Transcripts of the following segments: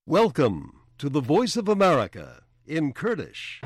Welcome to the Voice of America in Kurdish.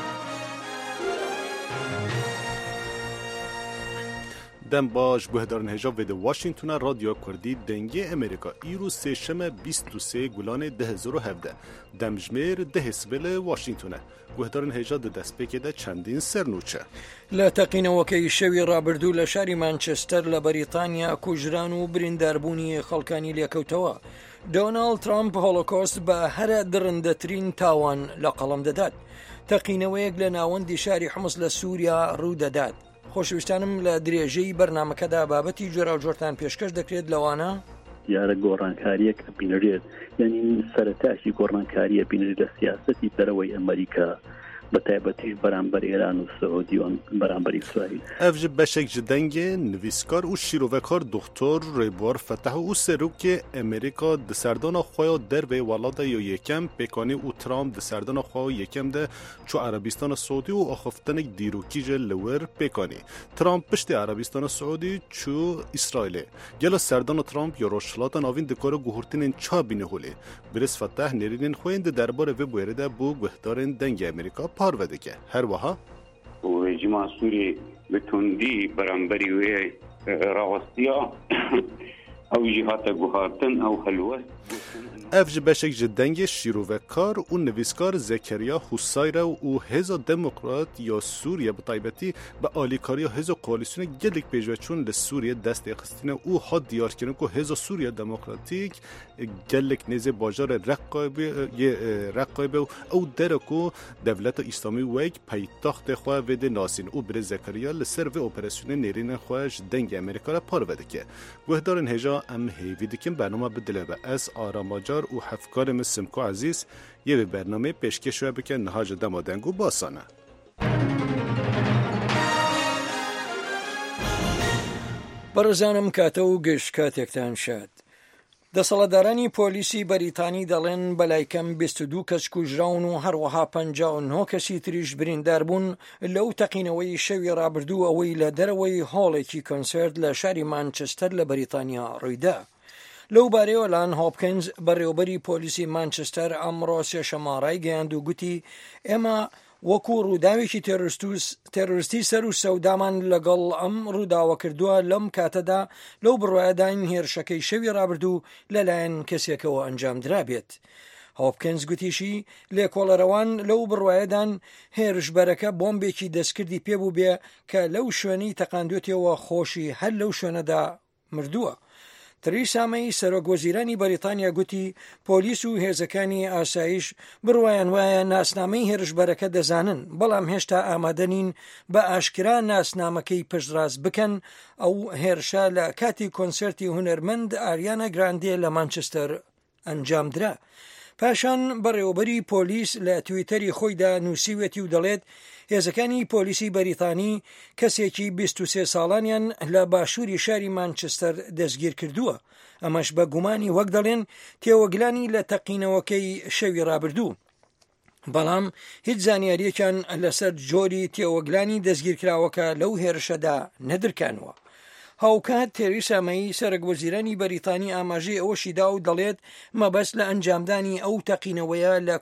دم باش گهدارن هجاب وید واشنگتون رادیو کردی دنگی امریکا ایرو سهشم 23 گلان 2017 دمجمیر ده سبل واشنگتونه گهدارن هجاب دست بکده چندین سرنوچه لا تقین وکی شوی رابردو لشاری مانچستر لبریتانیا کجران و برینداربونی خلکانی لیکوتوا دونالد ترامپ هولوکوست با هر درندترین تاوان لقلم دادد تقینەوەیەک لە ناوەندی شاری حمص لە سووریا ڕوو دەدات. خۆشەویستانم لە درێژەی بەرنامەکەدا بابەتی جۆرا و جۆرتان پێشکەش دەکرێت لەوانە دیارە گۆڕانکاریەک بینرێت یعنی سەرەتاشی گۆڕانکاریە بینری لە سیاسەتی دەرەوەی ئەمریکا بە تایبەتیش بەرامبەر ئێران و سعودی و بەرامبەر ئیسرائیل. ئەف ji beşek ji dengê nivîskar û şîrovekar doktor Rêbar Feteh û serokê Amerîka di serdana xwe ya dervê welata ya yekem pêkanî û Trump di serdana xwe ya yekem de çû Erebistana Saûdî û axaftinek dîrokî ji li wir pêkanî. Trump piştî Erebistana Saûdî çû İsraîlê. Gela serdana Trump ya rojhilata navîn dikare guhurtinên ça bîne holê. Birêz Feteh nêrînên xwe di derbarê vê bûyerê de bû guhdarên dengê Amerîka parve dike. Her wiha و رژیم سوری به تندی برانبری و راوستیا او جهات گوهاتن او حلوه ev ji beşek ji dengê şîrovekar û nivîskar Zekeriya Husayra û Hêza Demokrat ya Sûriye bi taybetî bi alîkariya Hêza Koalîsyona gelek pêşveçûn li Sûriye destê xistîne û hat diyarkirin ku Hêza Sûriye Demokratîk gelek nêzê bajarê Reqqaybê û ew dere ku Devleta İslamî wek paytaxtê xwe vê dê nasîn û Birêz Zekeriya li ser vê operasyonê nêrînên xwe ji dengê Amerîka re parve dike. Guhdarên hêja em hêvî dikin bername bidile be ez aramacar û hevkarê min Simko Ezîz yê vê bernameyê pêşkêş we bike niha ji dema deng û basane. بەڕێزانم کاتە و گەشت کاتێکتان شاد. دەسەڵاتدارانی پۆلیسی بەریتانی دەڵێن بەلایکەم 22 کەس کوژراون و هەروەها 59 کەسی تریش بریندار بوون لەو تەقینەوەی شەوی ڕابردوو ئەوەی لە دەرەوەی هۆڵێکی کۆنسرت لە شاری مانچستەر لە بەریتانیا ڕوویدا. لەو بارەیەوە لان هۆپکینز بەڕێوەبەری پۆلیسی مانچستەر ئەمڕۆ سێشەمە ڕایگەیاند و گوتی ئێمە وەکو ڕووداوێکی تێرۆریستی سەر و سەودامان لەگەڵ ئەم ڕووداوە کردووە لەم کاتەدا لەو بڕوایەدان هێرشەکەی شەوی ڕابردوو لەلایەن کەسێکەوە ئەنجام درابێت. هۆپکینز گوتیشی لێکۆڵەرەوان لەو بڕوایەدان هێرشبەرەکە بۆمبێکی دەستکردی پێبوو بێ کە لەو شوێنەی تەقاندوێتەوە خۆشی هەر لەو شوێنەدا مردووە. تریسا مەی سەرۆکوەزیرانی بەریتانیا گوتی پۆلیس و هێزەکانی ئاسایش بڕوایان وایە ناسنامەی هێرشبەرەکە دەزانن بەڵام هێشتا ئامادە نین بە ئاشکرا ناسنامەکەی پشتڕاست بکەن. ئەو هێرشە لە کاتی کۆنسرتی هونەرمەند ئاریانە گراندێ لە مانچستەر ئەنجام درا. پاشان بەڕێوەبەری پۆلیس لە تویتەری خۆیدا نووسیوێتی و دەڵێت هێزەکانی پۆلیسی بەریتانی کەسێکی 23 ساڵانیان لە باشووری شاری مانچستەر دەستگیر کردووە. ئەمەش بە گومانی وەک دەڵێن تێوەگلانی لە تەقینەوەکەی شەوی ڕابردوو. بەڵام هیچ زانیاریەکان لەسەر جۆری تێوەگلانی دەستگیرکراوەکە لەو هێرشەدا نەدرکانوە. هاوکات تێریسا مەی سەرۆکوەزیرانی بەریتانی ئاماژەی ئەوەشی دا و دەڵێت مەبەست لە ئەنجامدانی ئەو تەقینەوەیە لە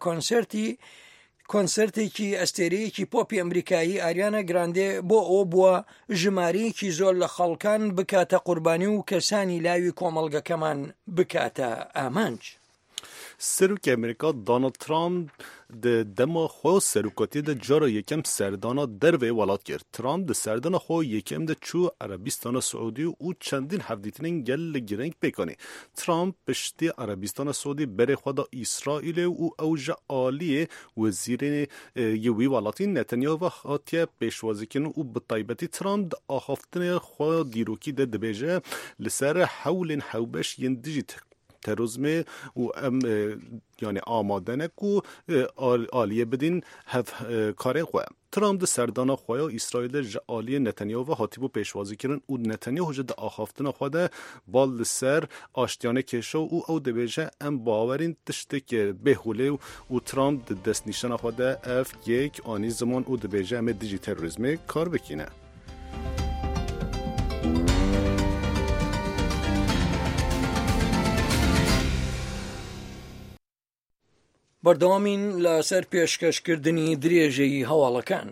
کۆنسرتێکی ئەستێرەیەکی پۆپی ئەمریکایی ئاریانە گراندێ بۆ ئەو بووە ژمارەیەکی زۆر لە خەڵکان بکاتە قوربانی و کەسانی لاوی کۆمەڵگەکەمان بکاتە ئامانج. Serokê Amerîka Donald Trump di dema xwe serokatiyê de cara yekem serdana dervê welat kir. Trump di serdana xwe yekem de çû Erebistana Saûdî û çendîn hevdîtinên gel li gireng pêkanî. Trump piştî Erebistana Saûdî berê xwe da İsraîlê û ew ji aliyê wezîrê yê wî welatî Netanyahu hatiye pêşwazikirin û bi taybetî Trump di axaftinê xwe dîrokî de dibêje li ser hewlên hewbeş yên dijî terozmê û em yani amadenek û aliyê bidin hevkarê xwe. Trump di serdana xwe ya İsraîlê ji aliyê Netanyahu hatîbû pêşwazîkirin û Netanyahu ji di axaftina xwe de val li ser aştiyane kêşa û ew dibêje em bawerên tiştekê bêhûlê û Trump di destnîşana xwe de ev yek anî ziman û dibêje em ê dijî terorîzmê kar bikîne. بەردەوامین لەسەر پێشکەشکردنی درێژەی هەواڵەکان.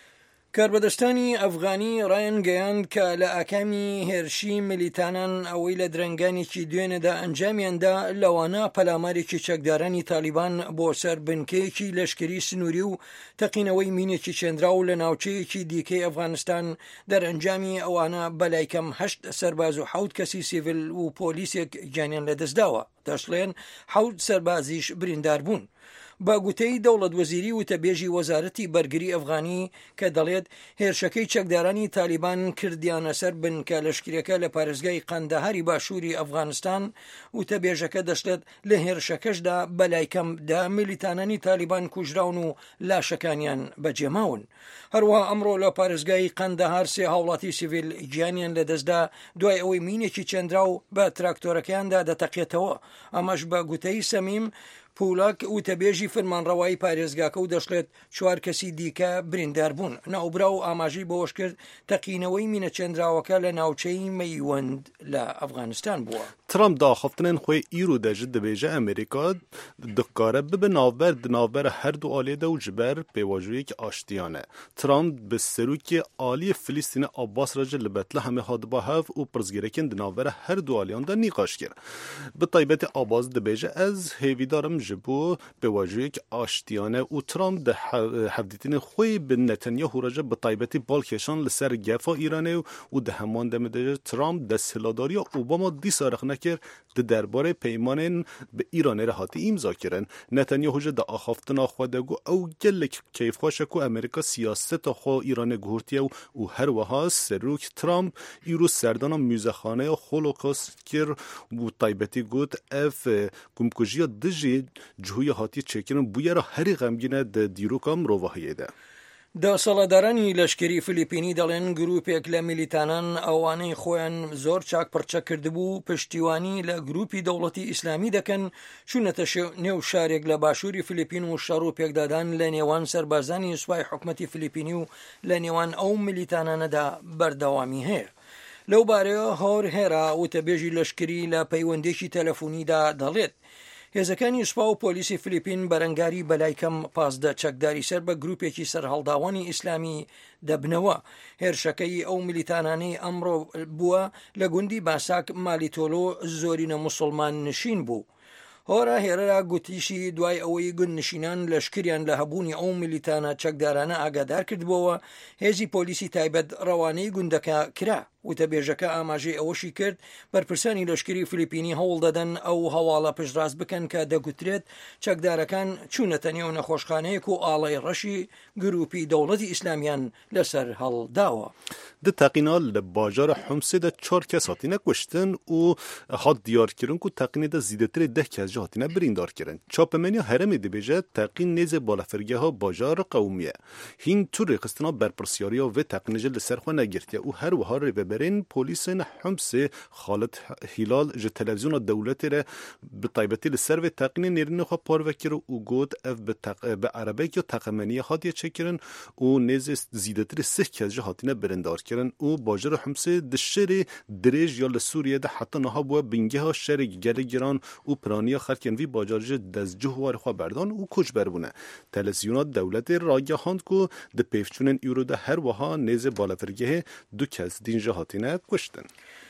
کاربەدەستانی ئەفغانی ڕایان گەیاند کە لە ئاکامی هێرشی ملیتانان ئەوەی لە درەنگانێکی دوێنێدا ئەنجامیاندا لەوانە پەلامارێکی چەکدارانی تالیبان بۆ سەر بنکەیەکی لەشکری سنووری و تەقینەوەی مینێکی چێنراو لە ناوچەیەکی دیکەی ئەفغانستان دەرئەنجامی ئەوانە بەلایکەم 8 سەرباز و 7 کەسی سیڤیل و پۆلیسێک گیانیان لەدەستداوە، دەشڵێن 7 سەربازیش بریندار بوون. با گوتەی دەوڵەت وەزیری وتەبێژی وەزارەتی بەرگری ئەفغانی کە دەڵێت هێرشەکەی چەکدارانی تالیبان کردیانە سەر بنکە لەشکریەکە لە پارێزگای قەندەهاری باشووری ئەفغانستان، وتەبێژەکە دەشتێت لە هێرشەکەشدا بەلایکەم 10 ملیتانانی تالیبان کوژراون و لاشەکانیان بەجێماون. هەروەها ئەمڕۆ لە پارێزگای قەندەهار 3 هاوڵاتی سیڤیل گیانیان لەدەستدا دوای ئەوەی مینێکی چێنراو بە تراکتۆرەکەیاندا دەتەقێتەوە. ئەمەش بە گوتەی سەمیم پولاک وتەبێژی فەرمانڕەوایی پارێزگاکە و دەشڵێت 4 کەسی دیکە بریندار بوون. ناوبرا و ئاماژەی بۆش کرد تەقینەوەی مینە چێنراوەکە لە ناوچەی مەیوەند لە ئەفغانستان بووە. ترامپ داخفتنên xwe îro de ji dibêje Amerîka dikare bibe navber di navbera her du aliyê de û ji ber pêvajoyekî aştiyane. Trump bi serokê aliyê Filîstînê Abbas re ji li Betlehemê hatiba hev û pirsgirêkên di navbera her du aliyan de nîqaş kir. Bi taybetê Abbas dibêje ez hêvîdarim ji bo pêvajoyekî aştiyane û Trump di hevdîtinên xwe bi Netanyahu re ji bi taybetî balkêşan li ser gefa Îranê û di heman demê de Trump desthiladariya Obama dîsa rexne kir di derbarê peymanên bi Îranê re hatî îmza kirin. Netanyahu ji di axaftina xwe de got ew gelek keyfxweş e ku Amerîka siyaseta xwe Îranê guhirtiye û her wiha serok Trump îro serdana mûzexaneya Holocaust kir û taybetî got ev gumkujiya dijî cihûya hatî çêkirin bûye re herî xemgîn e di dîroka mirovahiyê de. دەسەڵاتدارانی لەشکری فلیپینی دەڵێن گروپێک لە میلیتانان ئەوانەی خۆیان زۆر چاک پڕچە کردبوو پشتیوانی لە گروپی دەوڵەتی ئیسلامی دەکەن چوونەتە نێو شارێک لە باشووری فلیپین و شەڕ و پێکدادان لە نێوان سەربازانی سوپای حکومەتی فلیپینی و لە نێوان ئەو میلیتانانەدا بەردەوامی هەیە. لەو بارەیە هۆر هێرا وتەبێژی لەشکری لە پەیوەندێکی تەلەفۆنیدا دەڵێت هێزەکانی سوپا و پۆلیسی فلیپین بەرەنگاری بەلایکەم 15 چەکداری سەر بە گروپێکی سەرهەڵداوانی ئیسلامی دەبنەوە. هێرشەکەی ئەو میلیتانانەی ئەمڕۆ بووە لە گوندی باساک مالیتۆلۆ زۆرینە موسڵمان نشین بوو. هۆرە هێرەرا گوتیشی دوای ئەوەی گوندنشینان لەشکریان لە هەبوونی ئەو میلیتانە چەکدارانە ئاگادار کردبووەوە، هێزی پۆلیسی تایبەت ڕەوانەی گوندەکە کرا. وتەبێژەکە ئاماژەی ئەوەشی کرد بەرپرسانی لەشکری فلیپینی هەوڵ دەدەن ئەو هەواڵە پشتڕاست بکەن کە دەگوترێت چەکدارەکان چوونەتە نێو نەخۆشخانەیەک و ئاڵای ڕەشی گروپی دەوڵەتی ئیسلامیان لەسەر هەڵداوە. Di teqîna li bajara Humsê de 4 kes hatine kuştin û hat diyarkirin ku teqînê de zîdetirê 10 kes jî hatine birîndar kirin. Çapemeniya herêmê dibêje teqîn nêzê balafirgeha bajara qewmî ye. Hîn tu rêxistina berpirsyariya vê teqînê jî li ser xwe negirtiye û her wiha rêveberên polîsên Humsê Xalit Hilal ji televizyona dewletê re bi taybetî li ser vê teqînê nêrînê xwe parve kir û got ev bi erebekiya teqemeniye hatiye çêkirin û nêzê zîdetirê 8 kes jî hatine birîndar kirin. û bajara Humsê di şerê dirêj ya li Sûriyê de heta niha bûye bingeha şerê gelê giran û piraniya xelkên vî bajar ji dezcih warê xwe berdan û koçber bûne. Televizyona dewletê ragihand ku di pêvçûnên îro de her wiha nêzê balafirgehê 2 kes din jî hatine kuştin.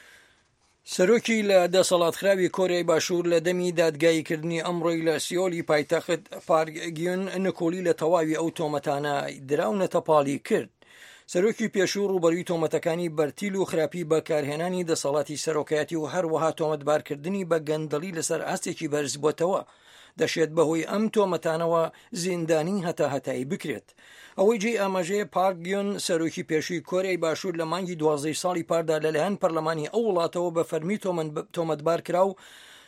سەرۆکی لە دەسەڵاتخراوی کۆریای باشوور لە دەمی دادگاییکردنی ئەمڕۆی لە سیۆلی پایتەخت پارگیون نکۆلی لە تەواوی ئەو تۆمەتانە دراونەتە پاڵی کرد. سەرۆکی پێشوو ڕوبەروی تۆمەتەکانی بەرتیل و خراپی بەکارهێنانی دەسەڵاتی سەرۆکایەتی و هەروەها تۆمەتبارکردنی بە گەندەڵی لەسەر ئاستێکی بەرز بۆتەوە دەشێت بەهۆی ئەم تۆمەتانەوە زیندانی هەتایی بکرێت. ئەوەی جێی ئاماژەیە پارگیۆن سەرۆکی پێشووی کۆریای باشوور لە مانگی 12 ساڵی پاردا لەلایەن پەرلەمانی ئەو وڵاتەوە بە فەرمی تۆمەتبار کرا و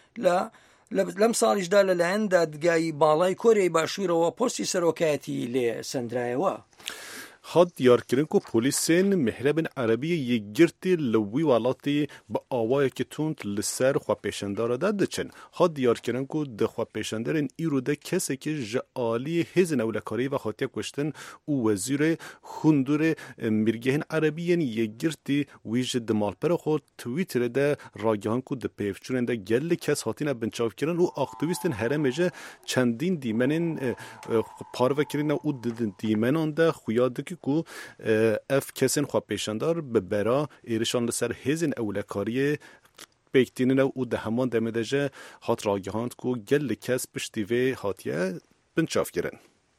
لەم ساڵیشدا لەلایەن دادگایی باڵای کۆریای باشوورەوە پۆستی سەرۆکایەتی لێ سەندرایەوە. هاد دیارکردن که پلیسین محرب عربی یگرتی لوی والاتی با آوای که توند لسر خواه پیشندار داد چن. هاد دیارکردن که دخواه پیشندارن ایرو ده کسی که جعالی هزن اولکاری و خاطیه کشتن او وزیر خندور مرگهن عربیین یگرتی ویج دمالپر خود تویتر ده راگهان که ده پیفچونن ده گل کس هاتین بنچاف کرن و اختویستن هرمجه چندین دیمنین پارو کرن او دیمنان ده خویاده که اف کسین خواه پیشندار به برا ایرشان لسر هزین اولکاری بیکتینن او ده همان دمدجه هات راگهاند که گل کس پشتیوه هاتیه بنچاف کرن.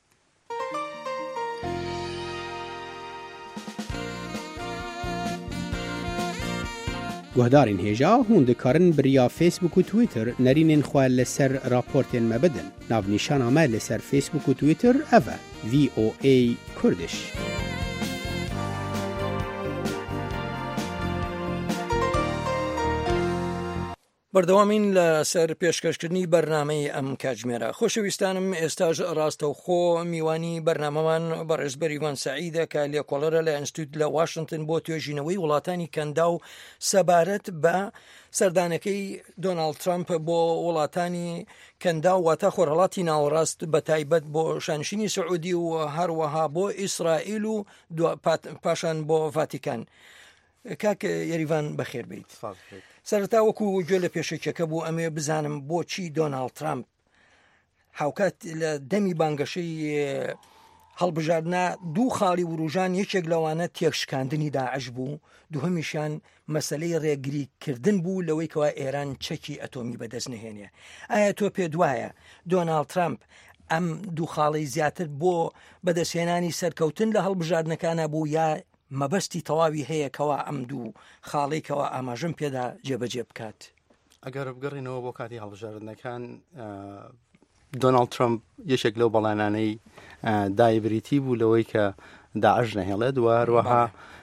گهدارین هیجا هوندکارن بریا فیسبوک و تویتر نرینین خواه لسر راپورتین مبدن. ناو نیشان آمه لسر فیسبوک و تویتر اوه VOA کردش. بەردەوامین لەسەر پێشکەشکردنی بەرنامەی ئەم کاتژمێرە. خۆشەویستانم ئێستاژ ڕاستەوخۆ میوانی بەرنامەمان بەڕێزبەر ئیڤان سەعیدە کە لێکۆڵەرە لە ئینستیتوت لە واشنگتن بۆ توێژینەوەی وڵاتانی کەندا و سەبارەت بە سەردانەکەی دۆناڵد ترامپ بۆ وڵاتانی کەندا و واتە خۆرهەڵاتی ناوەڕاست بە تایبەت بۆ شانشینی سعودی و هەروەها بۆ ئیسرائیل و پاشان بۆ ڤاتیکان. کاک یاریڤان بەخێر بیت. سەرەتا وەکو گوێ لە پێشێکەکە بوو ئەمێ بزانم بۆچی دۆناڵد ترامپ هاوکات لە دەمی بانگەشەی هەڵبژاردنا دوو خاڵی وروژان یەکێک لەوانە تێکشکاندنی داعش بوو، دووهەمیشان مەسەلەی ڕێگریکردن بوو لەوەی کەوا ئێران چەکی ئەتۆمی بەدەست نهێنێ. ئایا تۆ پێ دوایە دۆناڵد ترامپ ئەم دوو خاڵی زیاتر بۆ بەدەستهێنانی سەرکەوتن لە هەڵبژاردنەکانە بوو یا مەبەستی تەواوی هەیە کەوا ئەم دوو خاڵێکەوە ئاماژەم پێدا جێبەجێ بکات؟ ئەگەر بگەڕینەوە بۆ کاتی هەڵبژاردنەکان دۆناڵد ترامپ یەکێک لەو بەڵێنانەی دایبریتی بوو لەوەی کە داعش نەهێڵێت و هەروەها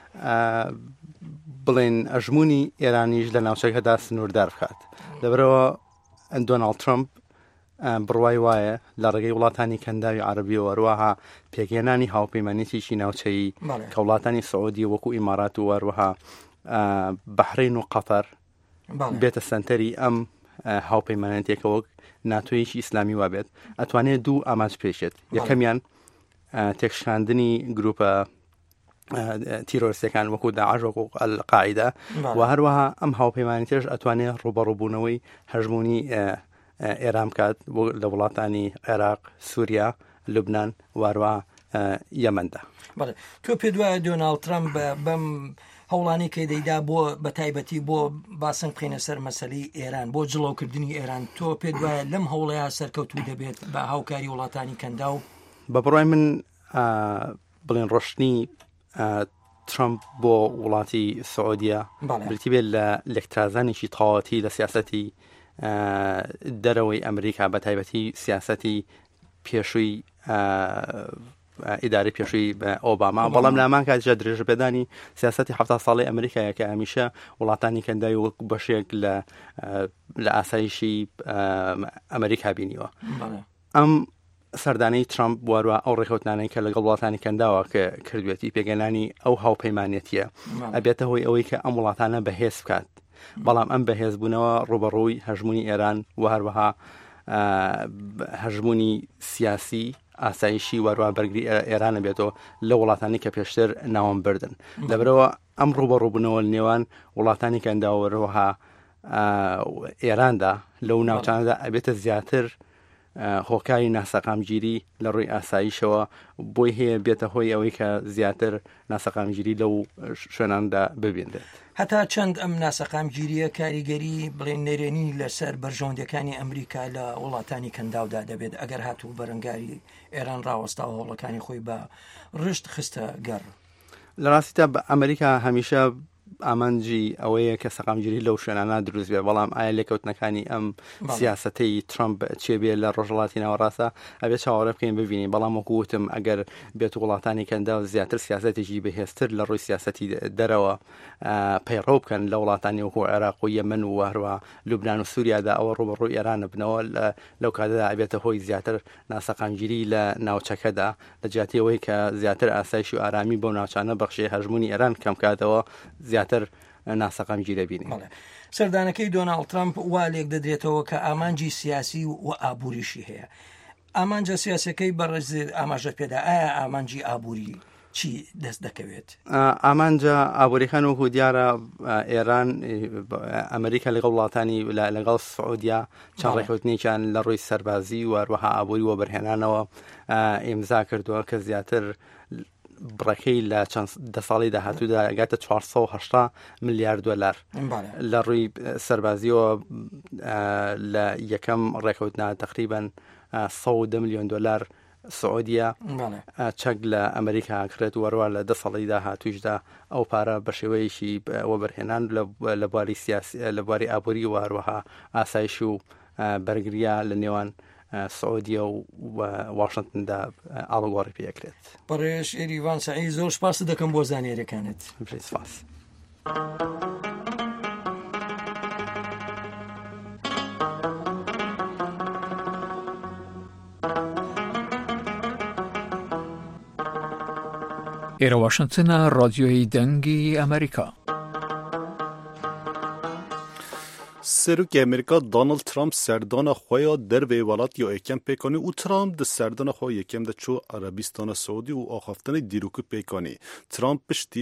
بڵێن ئەژموونی ئێرانیش لە ناوچەکەدا سنووردار بکات. لەبەرەوە دۆناڵد ترامپ بڕوای وایە لە ڕێگەی وڵاتانی کەنداوی عەرەبیەوە هەروەها پێگەێنانی هاوپەیمانیتێکی ناوچەیی کە وڵاتانی سعودی وەکو ئیمارات و هەروەها بەحرین و قەتەر بێتە سەنتەری ئەم هاوپەیمانەتێکە وەک ناتۆیەکی ئیسلامی وابێت، ئەتوانێت دوو ئاماج پێشێت. یەکەمیان تێکشاندنی گروپە تیرۆریستەکان وەکو داعش وەکو القاعیدا و هەروەها ئەم هاوپەیمانیتێش ئەتوانێت ڕوبەڕووبوونەوەی هەژموونی ئێران بکات لە وڵاتانی عێراق، سووریا، لوبنان واروە یەمەندا. تۆ پێ دوایە دۆناڵد ترامپ بەم هەوڵانی کە دەیدا بۆ بە تایبەتی بۆ باسنگ بخینە سەر مەسەلەی ئێران بۆ جڵەوکردنی ئێران، تۆ پێ دوایە لەم هەوڵەیە سەرکەوتوو دەبێت بە هاوکاری وڵاتانی کەندا و بە بڕای من بڵێن ڕۆشتنی ترامپ بۆ وڵاتی سعودیە بریتی بێت لە لەکترازانێکی تەواوەتی لە سیاسەتی دەرەوەی ئەمریکا بە تایبەتی سیاسەتی پێشووی ئیداری پێشووی ئۆباما، بەڵام لامان کاتیشە درێژ پێدانی سیاسەتی 70 ساڵی ئەمریکایە کە هەمیشە وڵاتانی کەنداوی وەک بەشێک لە ئاسایشی ئەمریکا بینیوە. ئەم سەردانەی ترامپ واروە ئەو ڕێکەوتانەی کە لەگەڵ وڵاتانی کەنداوە کە کردوێتی پێگەێنانی ئەو هاوپەیمانێتیە ئەبێتە هۆی ئەوەی کە ئەم وڵاتانە بەهێز بکات، بەڵام ئەم بەهێزبوونەوە ڕوبەڕووی هەژموونی ئێران و هەروەها هەژموونی سیاسی ئاسایشی واروە بەرگری ئێرانە بێتەوە لە وڵاتانی کە پێشتر ناوەم بردن. لەبەرەوە ئەم ڕوبەڕووبوونەوە نێوان وڵاتانی کەنداوەرەوەها ئێراندا لەو ناوچانەدا ئەبێتە زیاتر هۆکاری ناسەقامگیری لە ڕووی ئاسایشەوە، بۆی هەیە بێتە هۆی ئەوەی کە زیاتر ناسەقامگیری لەو شوێناندا ببێنێت. هەتا چەند ئەم ناسەقامگیریە کاریگەری بڵێن نێرێنی لەسەر بەرژەوەندەکانی ئەمریکا لە وڵاتانی کەنداودا دەبێت ئەگەر هاتوو بەرەنگاری ئێران ڕاوەستاوە هەوڵەکانی خۆی بە ڕشت خستە گەڕ. لە ڕاستیدا بە ئەمریکا هەمیشە ئامانجی ئەوەیە کە سەقامگیری لەو شوێنانە دروست بێ، بەڵام ئایا لێکەوتنەکانی ئەم سیاسەتەی ترامپ چێ بێ لە ڕۆژهەڵاتی ناوەڕاستە ئەبێت چاوەڕێ بکەین ببینین. بەڵام وەکووتم ئەگەر بێت وڵاتانی کەندا و زیاتر سیاسەتێکی بەهێزتر لە ڕووی سیاسەتی دەرەوە پەیڕەو بکەن لە وڵاتانی وەکو عێراق و یەمەن و هەروە لوبنان و سووریادا ئەوە ڕوبەڕووی ئێرانە بنەوە لەو کاتەدا ئەبێتە هۆی زیاتر ناسەقامگیری لە ناوچەکەدا لە جیاتیەوەی کە زیاتر ئاسایش و ئارامی بۆ ناوچانە بەخشێ هەژمونی ئێران کەم کاتەوە زیاتر ناسەقامگی دەبینی. سەردانەکەی دۆناڵد ترامپ وا لێک دەدرێتەوە کە ئامانجی سیاسی و ئابووریشی هەیە. ئامانجە سیاسەکەی بەڕێز ئاماژە پێدا ئایا ئامانجی ئابووری چی دەست دەکەوێت؟ ئامانجا ئابووریەکان وەکو دیارە ئێران ئەمریکا لەگەڵ وڵاتانی لەگەڵ سعودیا چەند ڕێکەوتنێکیان لە ڕووی سەربازی و هەروەها ئابووری وەبەرهێنانەوە ئیمزا کردووە کە زیاتر بڕەکەی لە چەند دە ساڵی داهاتوودا ئەگاتە 480 ملیارد دۆلار لە ڕووی سەربازیەوە لە یەکەم ڕێکەوتنا تقریباً 110 میلیۆن دۆلار سعودیا چەک لە ئەمریکا کرێت وەروە لە 10 ساڵی داهاتووشدا ئەو پارە بە شێوەیەکی وەبەرهێنان لە بواری سیاسی لە بواری ئابووری و هەروەها ئاسایش و بەرگریە لە نێوان سعودیە و واشنگتندا ئاڵوگۆڕی پێکرێت. بەڕێژ ئێریڤان سعید زۆر سپاس دەکەم بۆ زانیاریەکانت. سپاس. ئێرە واشنگتنە ڕادیۆی دەنگی ئەمریکا. سەرۆکی ئەمریکا دۆناڵد ترامپ سەردانە خۆیان دەروێ وڵاتیە یەکەم پێکانی و ترامپ دە سەردانە خۆ یەکەم دەچوو عەرەبیستانە سعودی و ئاخافتنی دیروکی پێکانی. ترامپ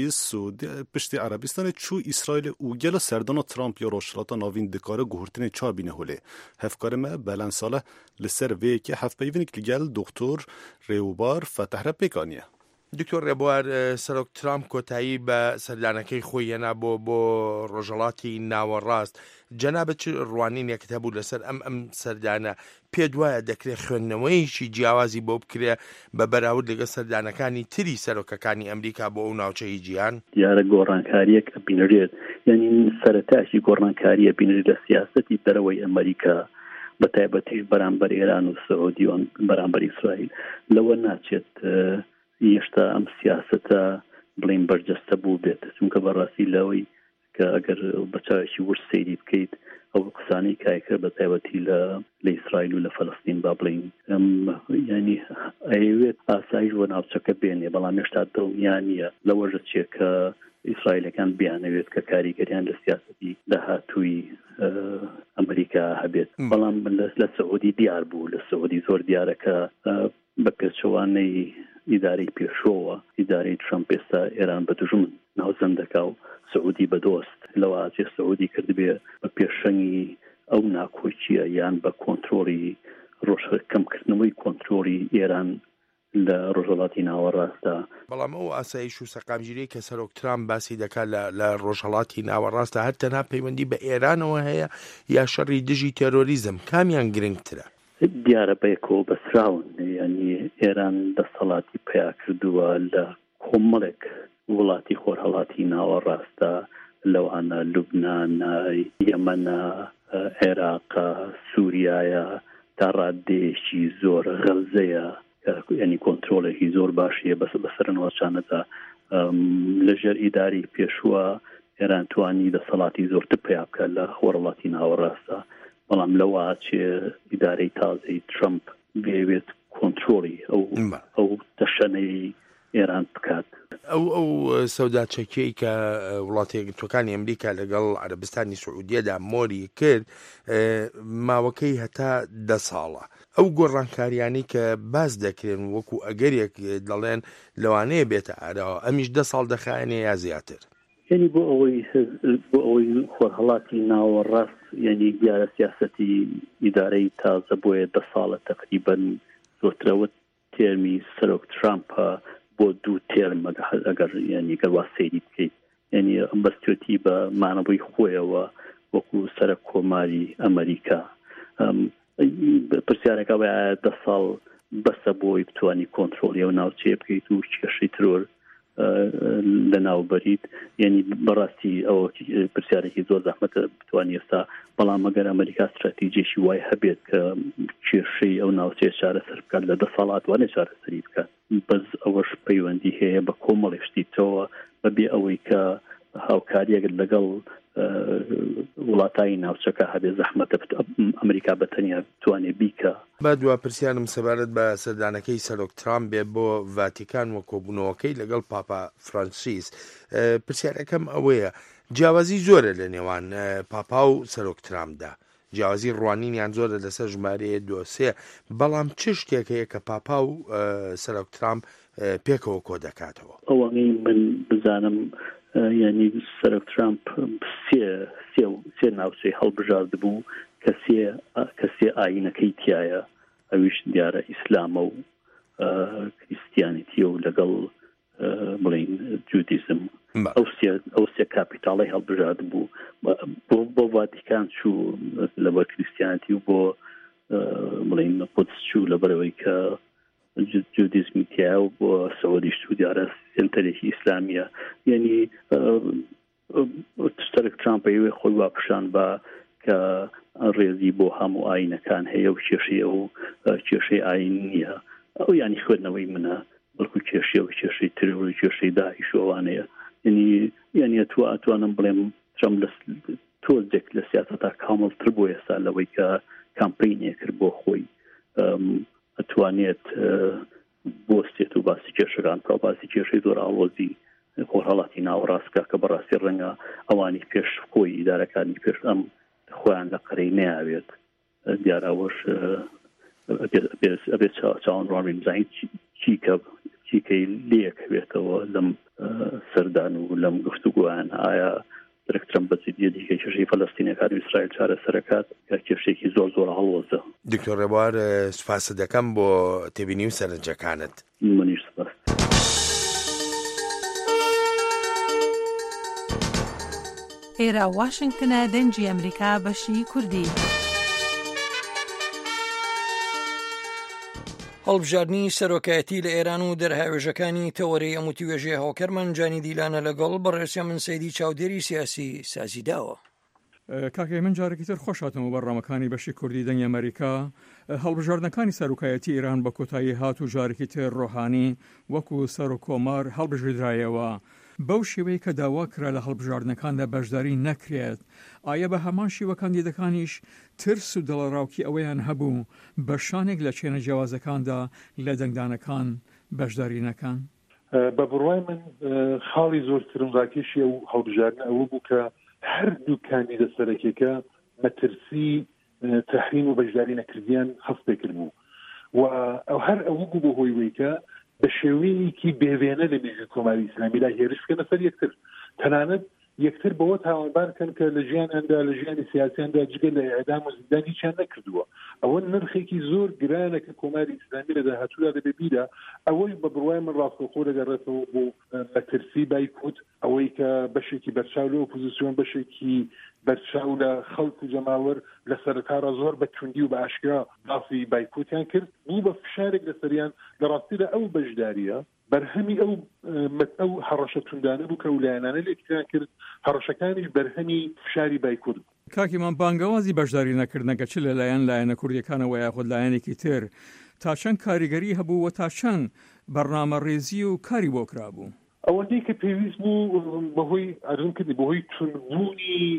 پشتی عەرەبیستانê çû İsraîlê û gelo serdana Trump ya rojhilata navîn dikare guhurtinê çabîne holê. Hevkarê me belensale li ser vê yekê hevpeyvînek li gel doktor rêwbar Fetehre pêkaniye. دکتۆر ڕێبوار سەرۆک ترامپ کۆتایی بە سەردانەکەی خۆی هێنا بۆ ڕۆژهەڵاتی ناوەڕاست. جەنابەت چ ڕوانینێکت هەبوو لەسەر ئەم سەردانە؟ پێت وایە دەکرێت خوێندنەوەیکی جیاوازی بۆ بکرێ بە بەراورد لەگە سەردانەکانی تری سەرۆکەکانی ئەمریکا بۆ ئەو ناوچەی جیهان؟ دیارە گۆڕانکاریەک بینرێت، یعنی سەرەتاشی گۆڕانکاریە بینرێت لە سیاسەتی دەرەوەی ئەمریکا بە تایبەتیش بەرامبەر ئێران و سعودی و بەرامبەر ئیسرائیل لەوە ناچێت هێشتا ئەم سیاسەتە بڵین بەرجەستە بوو بێت، چونکە بەڕاستی لەوەی کە ئەگەر بەچاوێکی ورد سەیری بکەیت ئەو قسانەی کایکرد بە تایبەتی لە ئیسرائیل و لە فەلەستین با بڵین ینی ئەوێت ئاسایش بۆ ناوچەکە بێنێ، بەڵام هێشتا دڵنیا نییە لەوەژە چێ کە ئیسرائیلەکان بیانەوێت کە کاریگەریان لە سیاسەتی داهاتووی ئەمریکا هەبێت. بەڵام لە سعودی دیار بوو، لە سعودی زۆر دیارەکە بە پێچەوانەی ئیدارەی پێشۆوە ئیدارەی ترامپ ئێستا ئێران بە دوژمن ناوزەندەکە و سعودی بە دۆست لەوە ئاچێ سعودی کردبێ بە پێشەنگی ئەو ناکۆچیە یان بە کۆنتترۆلی کەمکردنەوەی کۆنتترۆلی ئێران لە ڕۆژهەڵاتی ناوەڕاستدا. بەڵام ئەو ئاسایش و سەقامگیری کە سەرۆک ترامپ باسی دەکات لە ڕۆژهەڵاتی ناوەڕاستە هەر تەنها پەیوەندی بە ئێرانەوە هەیە یا شەڕی دژی تێرۆریزم؟ کامیان گرنگترە؟ دیارە بەیەکەوە بەسراون، ینی ئێران دەسەڵاتی پیا کردووە لە کۆمەڵێک وڵاتی خۆرهەڵاتی ناوەڕاستە لەوانە لوبنانە، یەمەنە، عێراقە، سووریایە، تا ڕادێشی زۆر غەزەیە، ینی کۆنتترۆلێکی زۆر باشیە بەسەرنەوەچانەدا لەژێر ئیداری پێشووە ئێران توانی دەسەڵاتی زۆرتر پیا بکە لە خۆرهەڵاتی ناوەڕاستە. بەڵام لەوە چێ ئیدارەی تازەی ترامپ بێوێت کۆنتترۆلی ئەو تەشەنەی ئێران بکات. ئەو سەودا چەکیەی کە وڵاتی یەکگرتووەکانی ئەمریکا لەگەڵ عەرەبستانی سعودیەدا مۆری کرد ماوەکەی هەتا 10 ساڵە. ئەو گۆڕانکاریانی کە باز دەکرێن وەکو ئەگەرێک دەڵێن لەوانەیە بێتە ئاراوە ئەمیش 10 ساڵ دەخایەنێ یا زیاتر؟ یعنی بۆ ئەوەی خۆرهەڵاتی ناوەڕاست ینی دیارە سیاسەتی ئیدارەی تازە بۆیە 10 ساڵە تقریبەن زۆرترەوە تێرمی سەرۆک ترامپە بۆ 2 تێرم ئەگەر ینی گەروا سەیری بکەیت، ینی بەستێتی بە مانەبووی خۆیەوە وەکو سەرۆک کۆماری ئەمریکا. پرسیارەکە بە 10 ساڵ بەسە بۆی بتوانی کۆنتترۆلی ئەو ناوچەیە بکەیت و کێشەی ترۆر لە ناوبەریت یعنی بەڕاستی ئەوە پرسیارێکی زۆر زەحمەتە بتوانێت ئێستا بەڵام ئەگەر ئەمریکا استراتیجیەکی وای هەبێت کە کێشەی ئەو ناوچەیە چارەسەر بکات لە 10 ساڵات وانێ چارەسەری بکات بەس ئەوەش پەیوەندی هەیە بە کۆمەڵێشتی تەوە بەبێ ئەوەی کە هاوکاریەک لەگەڵ وڵاتایی ناوچەکە هەبێ زەحمەتە ئەمریکا بەتەنیا بتوانێت بیکە. با دووە پرسیارم سەبارەت بە سەردانەکەی سەرۆک ترامپ بێ بۆ ڤاتیکان و کۆبوونەوەکەی لەگەڵ پاپا فرانسیس. پرسیارەکەم ئەوەیە جیاوازی زۆرە لە نێوان پاپا و سەرۆک ترامپدا، جیاوازی ڕوانینیان زۆرە لەسەر ژمارەیە 2-3، بەڵام چ شتێکەیە کە پاپا و سەرۆک ترامپ پێکەوە کۆ دەکاتەوە؟ ئەوەی من بزانم یعنی سەرۆک ترامپ سێ ناوچەی هەڵبژارد بوو کە سێ ئاینەکەی تایە، ئەویش دیارە ئیسلامە و کریستیانیتیە و لەگەڵ بڵین جودیزم، ئەو سێ کاپیتاڵی هەڵبژارد بوو. بۆ ڤاتیکان چوو لەبەر کریستیانیتی و بۆ بڵین قودس چوو لەبەرەوەی کە جودیزمی تیا و بۆ سەعودیش چوو دیارە سنتەرێکی ئیسلامیە. یعنی سەرۆک ترامپ ئەوێ خۆی واپشان بە کە ڕێزی بۆ هەموو ئاینەکان هەیە و کێشەی ئاین نییە، ئەو ینی خوێندنەوەی منە بەڵکو کێشەیە و کێشەی ترۆر و کێشەی داعیش ئەوانەیە. ینی ئەتوانم بڵێم ترامپ تۆزێک لە سیاسەتا کامڵتر بۆ ئێستا لەوەی کە کامپینێ کرد بۆ خۆی ئەتوانێت بۆستێت و باسی کێشەکان بکە، باسی کێشەی زۆر ئاڵۆزی خۆرهەڵاتی ناوەڕاستکە کە بەڕاستی ڕەنگە ئەوانی پێش خۆی ئیدارەکانی پێش ئەم خۆیان لە قەرەی نەیاوێت دیاراوەش ئەبێت چاوەڕوان بزانیت چیکەی لێکەوێتەوە لەم سەردان و لەم گفتوگویان. ئایا سەرۆک ترامپ بەجددیە دیکە کێشەی فەلەستینیەکان و ئیسرائیل چارەسەرەکات کە کێشەیەکی زۆر هەڵوەزە. دکتۆر ڕێبوار سوپاس دەکەم بۆ تێبینی و سەرنجەکانت. منیش سپاس. ئێرە واشنگتنە دەنگی ئەمریکا بەشی کوردی. هەڵبژاردننی سەرۆکایەتی لە ئێران و دەرهاوێژەکانی تەوەرەی ئەموتیوێژێ هاوکەرمان جانی دیلانە لەگەڵ بەڕێسیا من سەیدی چاودێری سیاسی سازیداوە. کاکەی من جارێکی تر خۆشاتم و بەڕامەکانی بەشی کوردی دەنگی ئەمریکا هەڵبژاردنەکانی سەرۆکایەتی ئێران بە کۆتایی هات و جارێکی تر ڕۆحانی وەکو سەر و کۆمار هەڵبژێدرایەوە بەو شێوەیە کە داوا کرا لە هەڵبژاردنەکاندا بەشداری نەکرێت. ئایا بە هەمان شێوە کاندیدەکانیش ترس و دڵەڕاوکی ئەوەیان هەبوو بە شانێک لە چێنە جیاوازەکاندا لە دەنگدانەکان بەشداری نەکان؟ بە بڕوای من خاڵی زۆرترم ڕاکێشی ئەو هەڵبژاردنە ئەوە بوو کە هەردوو کاندیدە سەرەکیەکە مەترسی تەحریم و بەشداری نەکردیان هەست پێ کرد بوو و ئەو هەر ئەوە بوو بۆ هۆی وەیکە بە شێوەیەکی بێوێنە لە مێژووی کۆماری ئیسلامیدا هێرش بکەنە سەر یەکتر، تەنانەت یەکتر بەوە تاوانبارکەن کە لە ژیانیاندا لە ژیانی سیاسیاندا جگە لە ئێعدام و زیندان هیچیان نەکردووە. ئەوە نرخێکی زۆر گرانە کە کۆماری ئیسلامی لە داهاتوودا دەبێ بیدا. ئەوەی بە بڕوای من ڕاستەوخۆ دەگەڕێتەوە بۆ مەترسی بایکوت، ئەوەی کە بەشێکی بەرچاو لە ئۆپۆزیسیۆن بەشێکی بەرچاو لە خەڵک و جەماوەر لە سەرەتاڕە زۆر بە توندی و بە ئاشکرا باسی بایکوتیان کرد بوو بە فشارێک لەسەریان لە ڕاستیدا ئەو بەشداریە بەرهەمی ئەو هەڕەشە توندانە بوو کە وولایەنانە لێکتیان کرد، هەڕەشەکانیش بەرهەمی فشاری بایکوت. کاکیمان بانگەوازی بەشداری نەکردنەکە چ لەلایەنە کوردیەکانەوە یاخود لایەنێکی تر تا چەند کاریگەری هەبوو و تا چەند بەرنامەڕێزی و کاری بۆ کرابوو؟ ئەوەندەی کە پێویست بوو بەهۆی ئەرزم کردی بەهۆی تونبوونی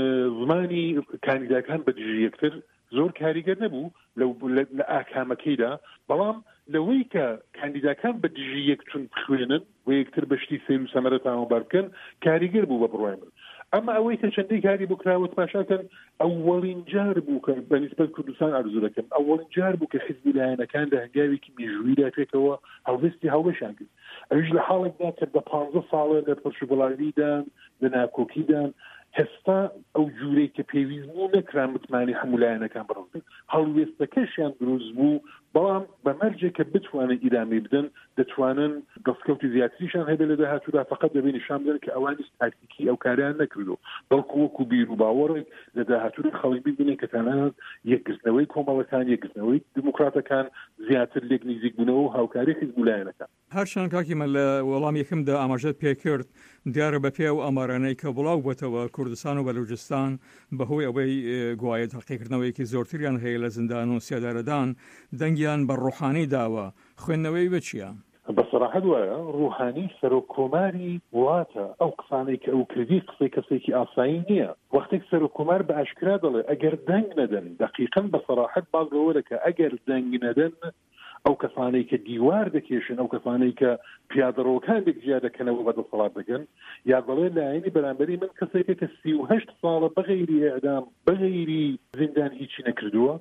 زمانی کاندیداکان بە دژی یەکتر زۆر کاریگەر نەبوو لە ئاکامەکەیدا، بەڵام لەوەی کە کاندیداکان بە دژی یەکتون بخوێنن و یەکتر بەشتی سیر و سەمەرە تاوانبار بکەن کاریگەر بوو بە بڕوای من. ئەمە ئەوەی کە چەندەی کاری بۆ کراوە تماشاکەن ئەوەڵین جار بوو کە بەنسبەت کوردستان ئارزوو دەکەم ئەوەڵین جار بوو کە حیزبی لایەنەکان لە هەنگاوێکی مێژوویدا پێکەوە هەڵوێستی هەڵبەشیان کرد. ئەویش لە حاڵێکدا کە بە 15 ساڵە لە پەرشوبەڵاویدان لە ناکۆکیدان هێستا ئەو جوورەی کە پێویست بوو نەکران متمانی هەموو لایەنەکان بڕۆن هەڵوێستەکەشیان دروست بوو، بەڵام بەمەرج هەرجێک کە بتوانن ئیرامی بدەن دەتوانن دەستکەوتی زیاتریشان هەبێ لە داهاتوودا فقط دەبێت نیشان بدەن کە ئەوانش تاکتیکی ئەو کاریان نەکردو بەڵکو وەکو بیر و باوەڕێک لە داهاتوودا خەڵک ببینێن کە تەنانەت یەکگرتنەوەی کۆمەڵەکان یەکگرتنەوەی دموکراتەکان زیاتر لێک نزیک بوونەوە و هاوکاری حیزبولایەنەکان. هەرچەند کاکیمە لە وەڵام یەکەمدا ئاماژەت پێکرد دیارە بە پێ و ئەمارانەی کە بڵاو بووەتەوە کوردستان و بەلوچستان بەهۆی ئەوەی گوایە تەقیکردنەوەیەکی زۆرتریان هەیە لە زیندان و سیادارەدان دەنگیان بە ڕوحانی داوە خوێندنەوەی بە چییە؟ بەسەراحەت وایە ڕوحانی سەرۆک کۆماری وڵاتە ئەو قسانەی کە ئەو کردی قسەی کەسێکی ئاسایی نییە وەختێک سەرۆک کۆمار بە ئاشکرا دەڵێ ئەگەر دەنگ نەدەن دقیقاً بەسەراحەت باڵگەوەرە کە ئەگەر دەنگ نەدەن ئەو کەسانەی کە دیوار دەکێشن ئەو کەسانەی کە پیادەڕەوەکان دەکجیا دەکەنەوە بەدەسەڵات دەکەن یا دەڵێ لایەنی بەرامبەری من کەسێکە کە 38 ساڵە بەغەیری ئەعدام بەغەیری زیندان هیچی نەکردووە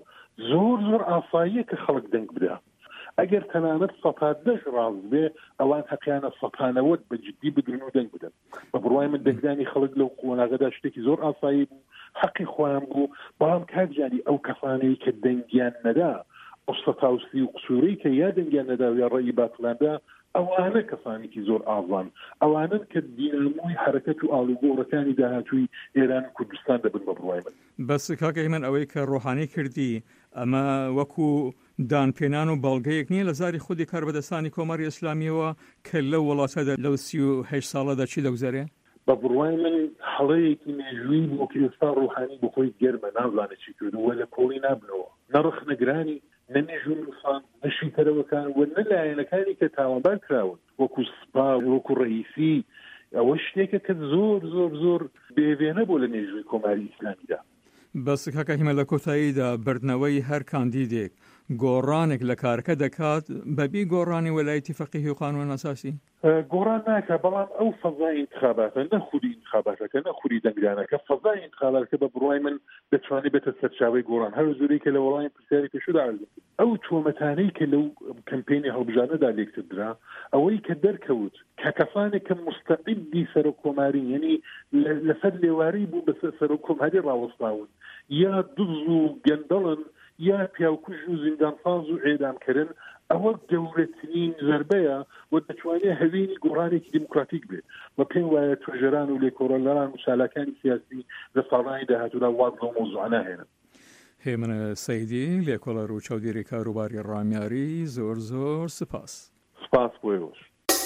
زۆر ئاساییە کە خەڵک دەنگ بدە ئەگەر تەنانەت 110 ڕاست بێ ئەوان حەقیانە 190 بە جددی بگرن و دەنگ بدەن بە بڕوای من دەنگدانی خەڵک لەو قۆناغەدا شتێکی زۆر ئاسایی بوو حەقی خۆیان بوو بەڵام کاکجانی ئەو کەسانەی کە دەنگیان نەدا ئۆستەتاوسی و قسوورەی کە یا دەنگیان نەدا یا ڕێی باتڵاندا ئەوانە کەسانێکی زۆر ئاڵان ئەوانن کە دینامۆی حرەکەت و ئاڵوگۆڕەکانی داهاتووی ئێران و کوردستان دەبن بە بڕوای من. بەس کاکەی من ئەوەی کە ڕۆحانی کردی ئەمە وەکو دانپێنان و بەڵگەیەک نییە لە زاری خودی کاربەدەستانی کۆماری ئیسلامیەوە کە لەو وڵاتەدا لەو 38 ساڵەدا چی دەگوزارێ؟ بە بڕوای من هەڵەیەکی مێژووی بۆ کە ئێستا ڕوحانی بخۆی گەرمە نازانێت چی کردووە لە کۆڵی نابنەوە نەڕخ نەگرانی نەمێژوون نووسان نەشی تەرەوەکان و نەلایەنەکانی کە تاوانبار کراون وەکو سپا وەکو ڕئیسی ئەوە شتێکە کە زۆر بێوێنە بۆ لە مێژووی کۆماری ئیسلامیدا. بەس کاکە هیمە لە کۆتاییدا بردنەوەی هەر کاندیدێک گۆڕانێک لە کارەکە دەکات بەبی گۆڕانی وەلایەتی فەقیهی و قانون ئاساسی گۆڕان ناکە بەڵام ئەو فەزای انتخاباتە نەخوری انتخاباتەکە نەخوری دەنگدانەکە فەزای انتخاباتەکە بە بڕوای من دەتوانێت بێتە سەرچاوەی گۆڕان هەر زۆری کە لە وەڵامی پرسیاری پێشودا ئەو تۆمەتانەی کە لەو کەمپینی هەڵبژانەدا لێکترا ئەوەی کە دەرکەوت کە کەسانێک کە مستەقیدی سەرۆک کۆماری یعنی لەسەر لێواری بوو بە سەرۆک کۆماری ڕاوەستاون یا دز و گەندەڵن یا پیاوکوژ و زیندانساز و ئێدامکردن ئەوە گەورەترین زەربەیە و دەتوانێت هەوێنی گۆڕانێکی دیموکراتیک بێت و پێم وایە توێژەران و لێکۆڕەران و چالاکانی سیاسی لە ساڵانی داهاتوودا واز لەو مۆزوعە ناهێنن. هێمنە سەیدی لێکۆڵەر و چاودێری کاروباری ڕامیاری زۆر سپاس بۆیەوەش.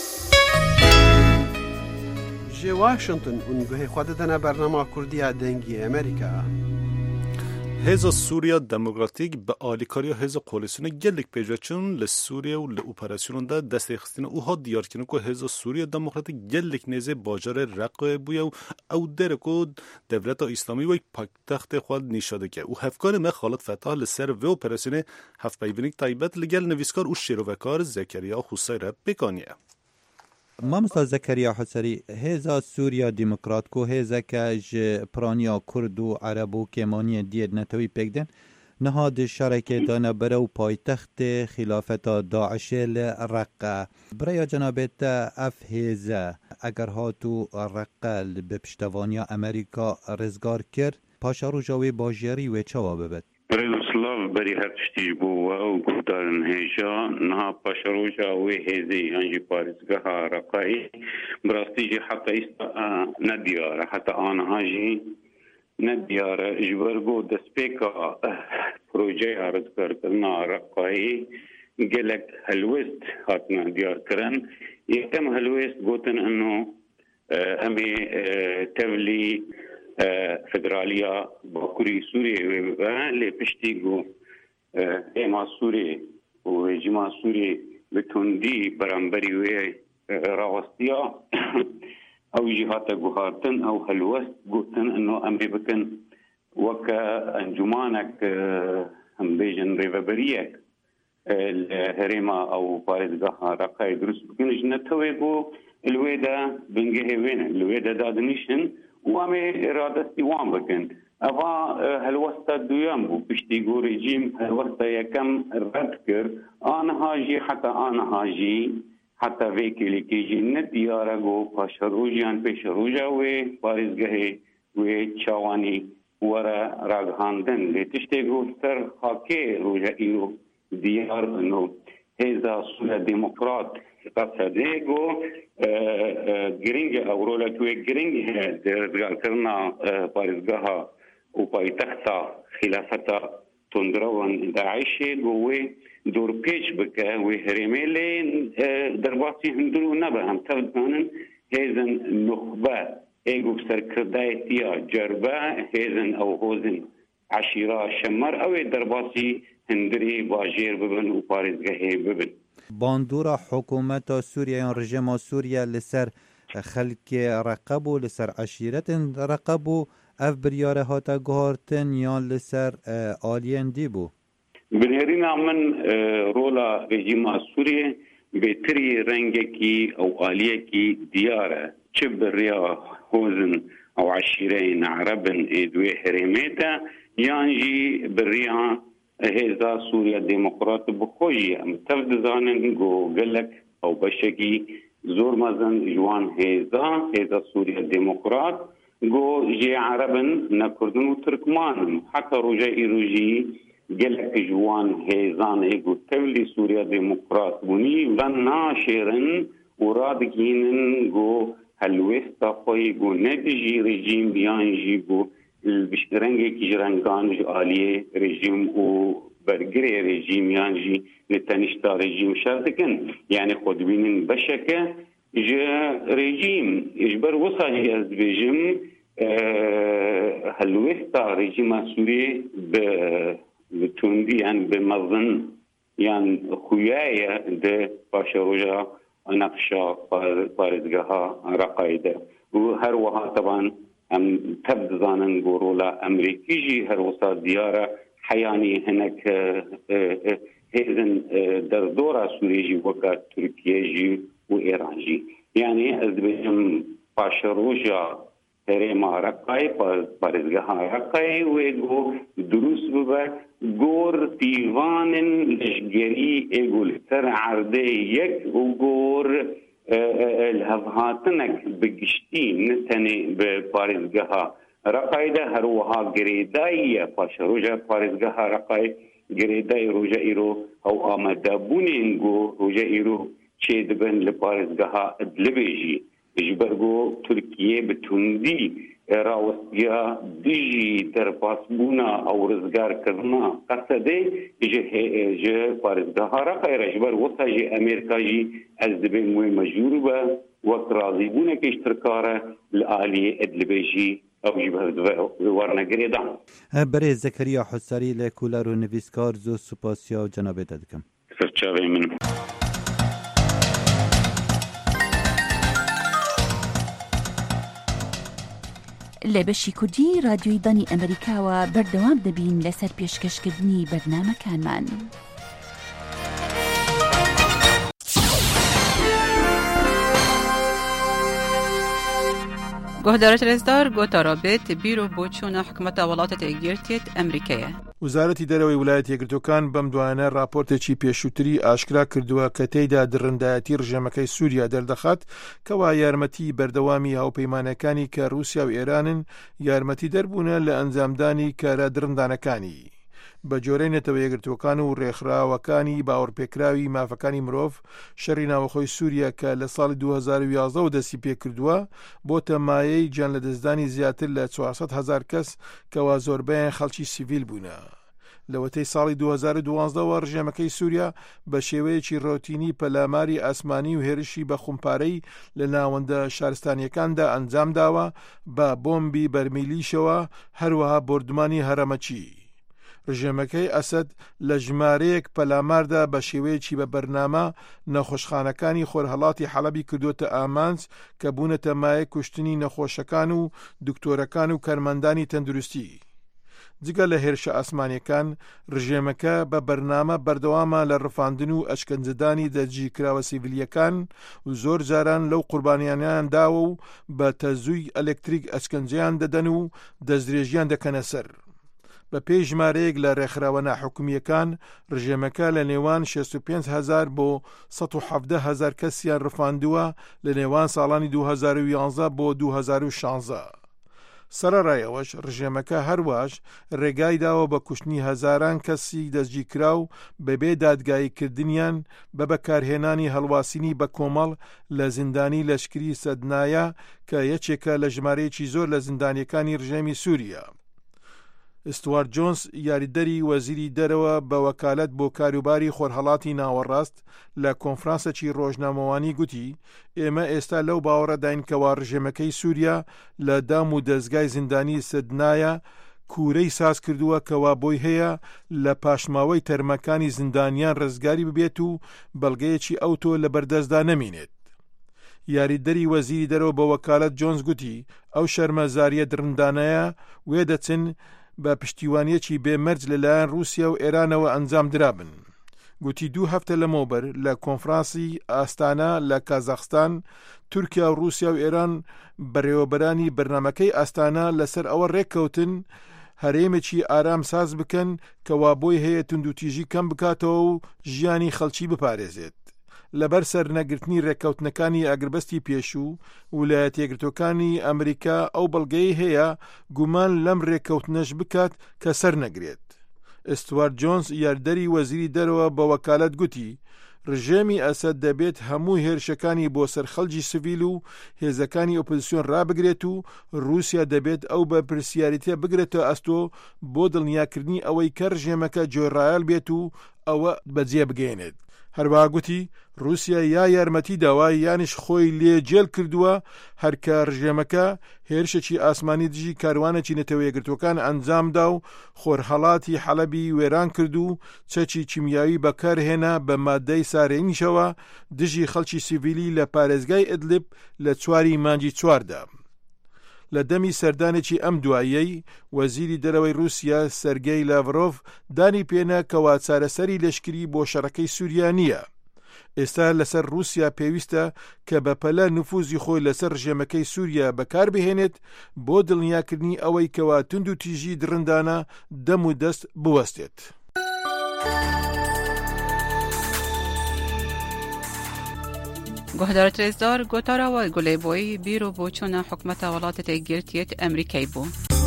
جێ واشنگتن اونگوهی خود دەنا بەرنامە کوردیە دەنگی ئەمریکا. هێزە سووریا دموکراتیک بە ئالیکاریە هێزە قۆلیسیۆنە gelek pêjveçûn li Sûriye û li operasyonên de destêxistina û hat diyarkirin ku hêza Sûriya Demokratîk gelek nêzê bajarê Reqqeyê bûye û ew dere ku Devleta Îslamî wek paytextê xwe nîşa dike û hevkarê me Xalit Fetah li ser vê operasyonê hevpeyvînîk taybet li gel nivîskar û şêrovekar Zekeriya Xusay re pêkaniye. مامۆستا زەکەریا حوسەری هێزا سووریا دیموکرات و هێزەکە ji piraniya Kurd û Ereb û kêmaniya diyê netewî pêkdin niha di şerekê dane bere û paytextê xîlafeta Daişê li Reqqe. Birêya cenabê te ev hêze eger hat û Reqqe li bi piştevaniya Amerîka rizgar kir paşa roja wê bajêrî wê çawa bibet. Rêzslav berî her tiştî ji bo we û guhdarin hêja niha paşeroja wê hêzê yan jî parêzgeha Reqqeyê bi rastî jî heta îsta nediyar e heta aniha jî nediyar e ji ber got destpêka projeya rizgarkirina Reqqeyê gelek helwest hatine diyarkirin yekem helwest gotin eno em ê tevlî فدرالیا باکوری سوریه و لی پشتی گو ایما سوریه و رژیما سوریه به تندی برانبری و راوستیا او جهات گوهارتن او حلوست گوتن انو امی بکن وکا انجمانک هم بیجن ریوبریک الهرما او پارزگاه رقای درست بکن جنتوی گو الویدا بنگه وین الویدا دادنیشن وامي إرادتي وام بكن أفا هالوسطة دوام بو بشتيقو رجيم هالوسطة يكم ردكر أنا هاجي حتى أنا هاجي حتى فيكي لكيجي نديارة جو باشروجيان بشروجا وي بارزگهي وي چاواني ورا راغهاندن لتشتيقو سر خاكي روجا إيو ديار انو هێزا سووریا دموکرات قەسەدێ گۆ گرنگ ئەوڕۆلەکوێ گرنگ ڕزگارکردنا پارێزگەها و پایتەختا خلافەتا تندرەوەن داعیشێ گۆ وێ دوورپێچ بکە وێ هەرێمێ لێ دەرباسی هەندر و نەبە هەم تەوتانن هێزن نخبە ئێگو سەرکردایەتیە جەربە هێزن ئەو هۆزن عشیرا شەمەر ئەوێ دەرباسی هەندری باژێر ببن و پارێزگەهێ ببن. باندورا حکوومەتە سووریا یان ڕژێما سووریا لەسەر خەلکێ ڕقەب و لەسەر عشیرەتن ڕقەب و ئەف بریارە هاتە گۆهارتن یان لەسەر ئالیەن دی بوو. بنێرینا من ڕۆلا رژیما سووریە بێتری ڕەنگێکی ئەو ئالیەکی دیارە چ بڕیا هۆزن ئەو عشیرەین عەرەبن دوێ هەرێمێتە یانجی بڕیا هێزا سووریا دموکرات بخۆیی ئەم تەف دەزانن گۆ گەلک ئەو بەشێکی زۆر مەزن جوان هێزا سووریا دموکرات گۆ ژێ عەرەبن نەکوردن و ترکمانن حتا ڕۆژە ئیروژی gelek jwan hêzan êgo tevlî Sûriya Demokrat bûnî ve naşêrin û radikînin got helwêsta xwe got ne dijî rejîm yan jî got rengekî ji rengan ji aliyê rejîm û bergirê rejîm yan jî li tenîşta rejîm şer dikin yani xwe dibînin beşeke ji rejîm ji ber wisa jî ez dibêjim helwêsta rejîma Sûriyê bi تندی یان به مزن یان خویای ده باشروجا نقشا پارێزگەها ڕقایدە و هەروەها طبعا ئەم تەب دەزانن گۆڕۆلا ئەمریکیژی هەروەسا دیارە حەیانی هەنێک هێزن دەردۆرا سوورێژی وەکە تورکیەژی و ئێرانژی یعنی ئەز دەبێژم پاشەڕۆژا هەرێما ڕقای پارێزگەها ڕقای وێگۆ دروست ببە گۆر تیڤانن لەشگەری ئێگۆ لەسەر عەردەی یەک و گۆر هەڤهاتنێک بگشتی نەتەنێ بە پارێزگەها ڕقایدا هەروەها گرێداییە پاشەڕۆژە پارێزگەها ڕقای گرێدای ڕۆژە ئیرۆ ئەو ئامادەبوونێن گۆ ڕۆژە ئیرۆ چێ دەبن لە پارێزگەها ئەدلبێژی ji ber got Tirkiye bi tundî rawistiya dijî derpasbûna ew rizgarkirina qesedê ji parêzgeha Reqayê ji ber wisa jî Amerîka jî ez dibêm wê mecbûr be wek razîbûnekê ji Tirkare li aliyê Idlibê ew jî wernegirê da. Berê Zekeriya Husarî lê kuler û nivîskar zû supasiya û cenabê te dikim. Serçavê min. لە بەشی کوردی رادیۆی دانی ئەمریکاوە بەردەوام دەبین لەسەر پێشکەشکردنی بەرنامەکانمان. گۆهدارە لێزدار گۆتا رابێت بیرۆ بۆ چوونە حکومەتە وڵاتە یەکگرتوێت ئەمریکایە. وزارەتی دەرەوەی ویلایەتە یەکگرتووەکان بەم دوایانە راپۆرتێکی پێشووتری ئاشکرا کردووە کە تێیدا درڕندایەتی ڕژێمەکەی سووریا دەردەخات کەوا یارمەتی بەردەوامی هاوپەیمانەکانی کە رووسیا و ئێرانن یارمەتی دەربوونە لە ئەنجامدانی کارە درڕندانەکانی. بە جۆرەی نێتەوە یەکگرتووەکان و ڕێکخراوەکانی باوەڕپێکراوی مافەکانی مرۆڤ شەڕی ناوەخۆی سووریا کە لە ساڵی 2011 دەستی پێکردووە بۆتە مایەی گیان لە دەستدانی زیاتر لە 400,000 کەس کەوا زۆربەیان خەڵکی سیڤیل بوونە. لەوەتەی ساڵی 2012 ڕژێمەکەی سووریا بە شێوەیەکی ڕۆتینی پەلاماری ئاسمانی و هێرشی بە خومپارەی لە ناوەندە شارستانیەکاندا ئەنجام داوە بە بۆمبی بەرمیلیشەوە هەروەها بردمانی هەرەمەچی. ڕژێمەکەی ئەسەد لە ژمارەیەک پەلاماردا بە شێوەیەکی بە بەرنامە نەخۆشخانەکانی خۆرهەڵاتی حەڵەبی کردوتە ئامانج کە بوونەتە مایە کوشتنی نەخۆشەکان و دکتۆرەکان و کارمەندانی تەندروستی. جگە لە هێرشە ئاسمانیەکان ڕژێمەکە بە بەرنامە بەردەوامە لە ڕفاندن و ئەشکەنجەدانی دەرجیکراوە سیڤیلیەکان و زۆر جاران لەو قوربانیانیان داوە و بە تەزووی ئەلکتریک ئەشکەنجیان دەدەن و دەستدرێژیان دەکەنە سەر. بە پێی ژمارەیەک لە ڕێکخراوە ناحکومیەکان ڕژێمەکە لە نێوان 65,000 بۆ 170,000 کەسیان ڕفاندووە لە نێوان ساڵانی 2011 بۆ 2016. سەرەڕایەوەش ڕژێمەکە هەروەش ڕێگای داوە بە کوشتنی هەزاران کەسی دەستگیر کرا و بەبێ دادگاییکردنیان بە بەکارهێنانی هەڵواسینی بە کۆمەڵ لە زیندانی لەشکری سەدنایە کە یەکێکە لە ژمارەیەکی زۆر لە زیندانیەکانی ڕژێمی سووریا. ئستوارت جۆنس یاریدەری وەزیری دەرەوە بە وەکالەت بۆ کاروباری خۆرهەڵاتی ناوەڕاست لە کۆنفرانسێکی ڕۆژنامەوانی گوتی ئێمە ئێستا لەو باوەڕەداین کەوا ڕژێمەکەی سووریا لە دام و دەستگای زیندانی سەدنایە کوورەی ساز کردووە کەوا بۆی هەیە لە پاشماوەی تەرمەکانی زیندانیان ڕزگاری ببێت و بەڵگەیەکی ئەوتۆ لە بەردەستدا نەمینێت. یاریدەری وەزیری دەرەوە بە وەکالەت جۆنس گوتی ئەو شەرمەزاریە درندانەیە وێ دەچن بە پشتیوانیەکی بێمەرج لەلایەن رووسیا و ئێرانەوە ئەنجام درابن. گوتی 2 هەفتە لەمەوبەر لە کۆنفرانسی ئاستانە لە کازاخستان تورکیا و رووسیا و ئێران بەڕێوەبەرانی بەرنامەکەی ئاستانە لەسەر ئەوە ڕێککەوتن هەرێمێکی ئارام ساز بکەن کەوا بۆی هەیە توندوتیژی کەم بکاتەوە و ژیانی خەڵکی بپارێزێت. لەبەر سەرنەگرتنی ڕێککەوتنەکانی ئەگربەستی پێشوو ویلایەتە یەکگرتووەکانی ئەمریکا ئەو بەڵگەی هەیە گومان لەم ڕێککەوتنەش بکات کە سەر نەگرێت. ئستوارت جۆنس یاردەری وەزیری دەرەوە بە وەکالەت گوتی ڕژێمی ئەسەد دەبێت هەموو هێرشەکانی بۆ سەر خەڵکی سڤیل و هێزەکانی ئۆپۆزیسیۆن ڕابگرێت و رووسیا دەبێت ئەو بە پرسیاریتە بگرێتەوە ئەستۆ بۆ دڵنیاکردنی ئەوەی کە ڕژێمەکە جۆرایەل بێت و ئەوە بەجێ بگەێنێت. هەروەها گوتی رووسیا یا یارمەتی داوای یانیش خۆی لێ جێل کردووە هەرکە ڕژێمەکە هێرشێکی ئاسمانی دژی کاروانێکی نەتەوە یەکگرتووەکان ئەنجامدا و خۆرهەڵاتی حەلەبی وێران کرد و چەکی کیمیاوی بەکارهێنا بە مادەی سارێنیشەوە دژی خەڵکی سیڤیلی لە پارێزگای ئیدلیب لە 4 مانگی 4دا. لە دەمی سەردانێکی ئەم دواییەی وەزیری دەرەوەی رووسیا سەرگەی لاڤرۆڤ دانی پێنا کەوا چارەسەری لەشکری بۆ شەڕەکەی سووریا نییە. ئێستا لەسەر رووسیا پێویستە کە بەپەلە نفوزی خۆی لەسەر ڕژێمەکەی سووریا بەکاربهێنێت بۆ دڵنیاکردنی ئەوەی کەوا توندوتیژی درندانە دەم و دەست بوەستێت. گهدار تریزدار گوتارا و گلی بوی بیرو بوچون حکمت ولایت تگیرتیت امریکایی بو.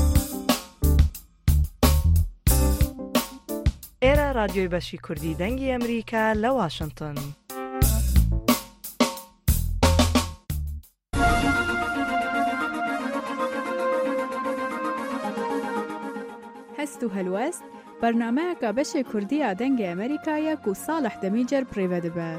ایرا رادیوی بشی کردی دنگی امریکا لواشنطن. هستو هلوست برنامه که بشی کردی دنگ امریکا یک و صالح دمیجر پریوده به.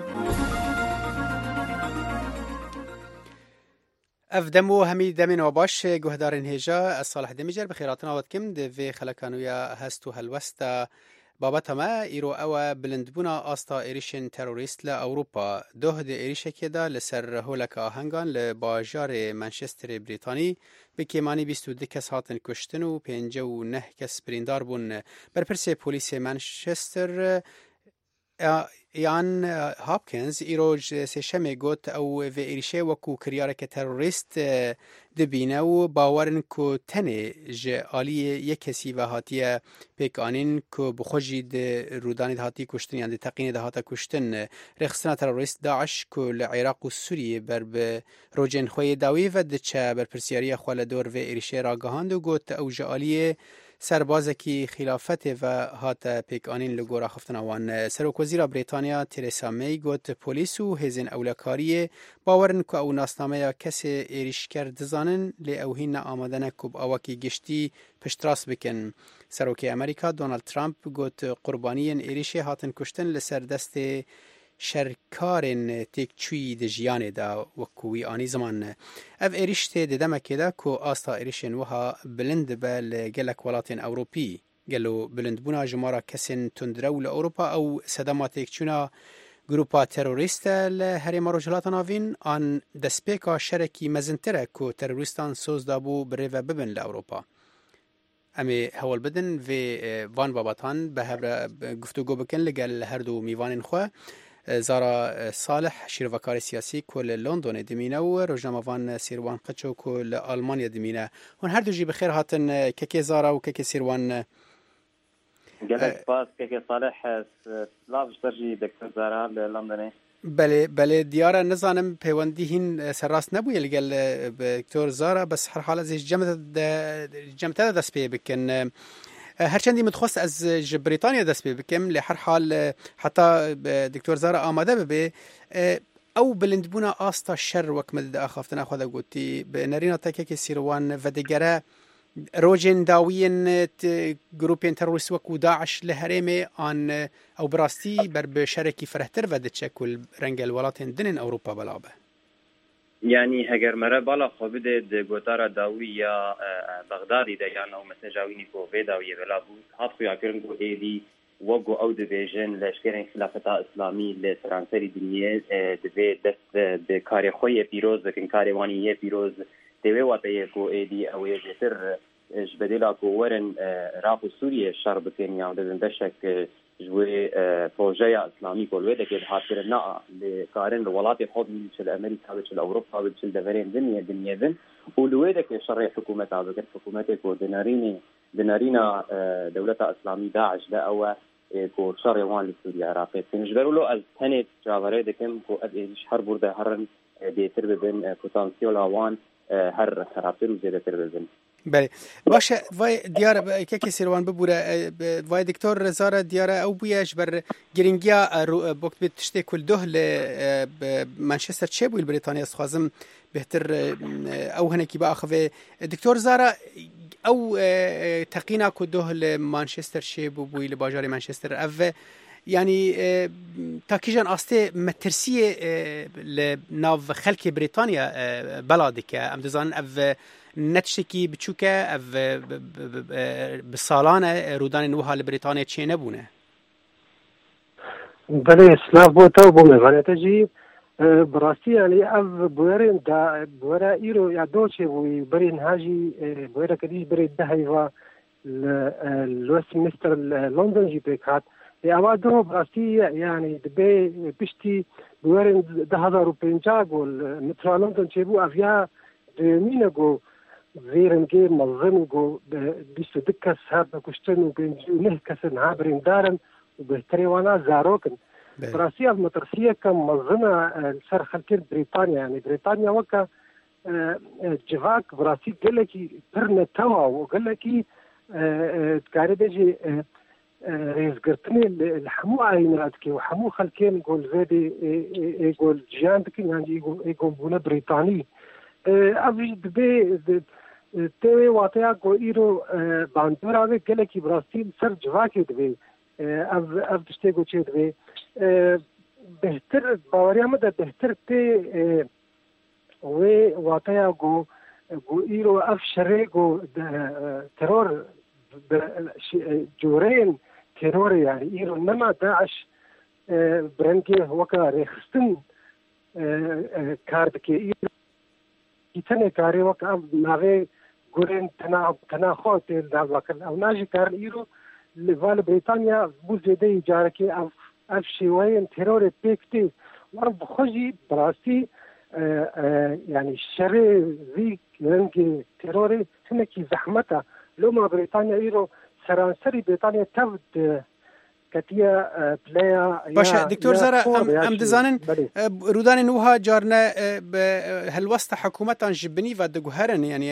اف دمو همی دمین و باش گهدارن هجا صالح دمیجر بخیراتنا ودکم دوی خلکانویا هستو هلوستا بابت ما ایرو او بلندبونا آستا ایریشن تروریست لأوروپا دوه ده ایریشه که دا لسر هولک آهنگان لباجار منچستر بریتانی به کمانی 22 کس هاتن کشتن و 59 کس بریندار بون. برپرس پولیس منچستر یان هاپکینز ایروج سشمه گوت او و ایریشه وکو کریارک تروریست دبینه و باورن که تنه جالی یک کسی و هاتیه پیکانین که بخوجی ده رودانی ده هاتی کشتن یعنی تقینه ده هاتا کشتن رخصنا تروریست داعش که لعراق و سوریه بر به روجن خوی داوی و دچه بر پرسیاری خوال دور و ایریشه راگهاند و گوت او جالی سربازکی خلافت و هات پیکانین لگورا خفتن آوان. سروک وزیر بریتانیا تریسا می گوت پولیس و هزین اولکاری باورن که او ناسنامه کسی ایریشکر دزانن لی اوهین آمدن کب آوکی گشتی پشتراس بکن. سروک امریکا دونالد ترامپ گوت قربانیین ایریشه هاتن کشتن لسر دست شرکارن تکچوی دجیانه دا وکوی آنی زمان. او ایریشت دمکه دا که آستا ایریشن وها بلند بل گلک ولاتین اوروپی گلو بلند بونا جمارا کسین تندرو لأوروپا او صدامات تکچونا گروپا تروریست لهریم روجلات ناوین آن دسپیکا شرکی مزنتره که تروریستان سوز دابو بره و ببن لأوروپا. امی هول بدن و وان باباتان به هر گفتگو بکن لگل هر دو میوان خواه. زارا صالح شیروکار سیاسی کل لندن دمینه و روزنامه‌وان سیروان قچو کل آلمانیا دمینه. هون هر دو جی بخیر هاتن که زارا و که سیروان. گلک باز که صالح لاف سرجی دکتر زارا لندنه. بله دیارە نزانم پەیوەندی هین سەرڕاست نەبووە لەگەل دکتۆر زارە بەس هەر حاڵە جەمتە دەست پێ بکەن هەرچەندی متخواست ئەز ji بریتانیا دەست پێ بکەم لە هەر حال حتا دکتۆر زارە ئامادە ببێ ئەو بلندبوونا ئاستا شەر وەک ئاخافتنا خۆ دەگوتی بنەرینە تەکێکی سیروان ڤەدەگەرە ڕۆژێن داویên گروپên terorîst wekû Daeş li Herêmê an ew bi rastî ber bi şerekî firehtir ve diçe ku rengel welatên dinên Ewropa bela be. Yani heger mere bala xwe bide di gotara dawî ya Bexdadî de yan ew meseja wî ku vê dawiyê bela bû hat xuya kirin ku êdî wek ku ew dibêjin leşkerên xilafeta İslamî li seranserî dinyê divê dest bi karê xwe yê pîroz dikin karê wanî yê pîroz تێوێ واتەیە کو ئێدی ئەوەیە زێتر ji bedêla ku werin Iraq û Sûriye şer bikin ya dibin beşek ji wê projeya İslamî ku li wê dekê hatkirin na lê karin li welatê xwe çil Amerîka çil Ewropa çil deverên dinyê din û li wê dekê şerê hikûmeta bikin hikûmetê ku di nêrîna dewleta İslamî Daeş de ew e ku şerê wan li Sûriye Iraqê bikin ji ber lo ez tenê çaverê dikim ku ez êdî her bûrde herin bêtir bibin potansiyola wan هر خرابتر و زیادتر بزن. بله باشه وای دیار که کسی روان ببوره وای دکتور زاره دیاره او بیاش بر گرینگیا وقت به تشتی کل ده ل منچستر چه بوی بریتانیا خازم بهتر او هنه کی با اخوه دکتور زاره او تقینا کده ل منچستر چه بوی ل باجار منچستر او يعني تاكيجان أستي مترسية لناف خلق بريطانيا بلادك أم دزان أف نتشكي بتشوكا أف بصالانة رودان نوها لبريطانيا تشي نبونه بله سلاف بوتا بومي غاني تجي براسي يعني أف بويرين دا بويرا إيرو يعدوشي ويبرين هاجي بويرا كديش بريد دهيفا الوستمنستر لندن جي بيكات اوادو براسي يعني دبي بشتي بورن 2050 گول مترالندن چبو افیا مينغو زيرنگي منظم گو بيست دكس هاب كشتن بنجو نه كسن هابرين دارن وبهتري وانا زاروكن براسي المترسيه كم منظمه سر خلكين بريطانيا يعني بريطانيا وكا جواك براسي قالكي برنا توا وقالكي تقاربجي رئيسقرتني الحمو عيناتك وحمو خلكين يقول زادي يقول جيانتك يعني يقول بونا بريطاني أفيش دبي تي واتيا كو إيرو باندورا وي كلكي براسيل سر جواكي دبي أف تشتي كو تشي دبي بهتر باوريا مدى بهتر تي وي واتيا كو إيرو أف شري كو ترور جورين ترور يعني إيرو نما داعش برنكي وكا ريخستن كاردكي إيرو كيتني كاري وكا ناغي قرين تنا خوت داوكل أو ناجي كار إيرو لفال بريطانيا بوزيدي جاركي أف شوين ترور بيكتي وارب خوجي براسي يعني الشري ذيك رنكي تروري هنكي زحمتا لما بريطانيا إيرو سرانسري بريطانيا تفد كتيا بلايا باشا دكتور زارا أم دزانن رودان نوها جارنا هالوسط حكومتان جبني ودقهرن يعني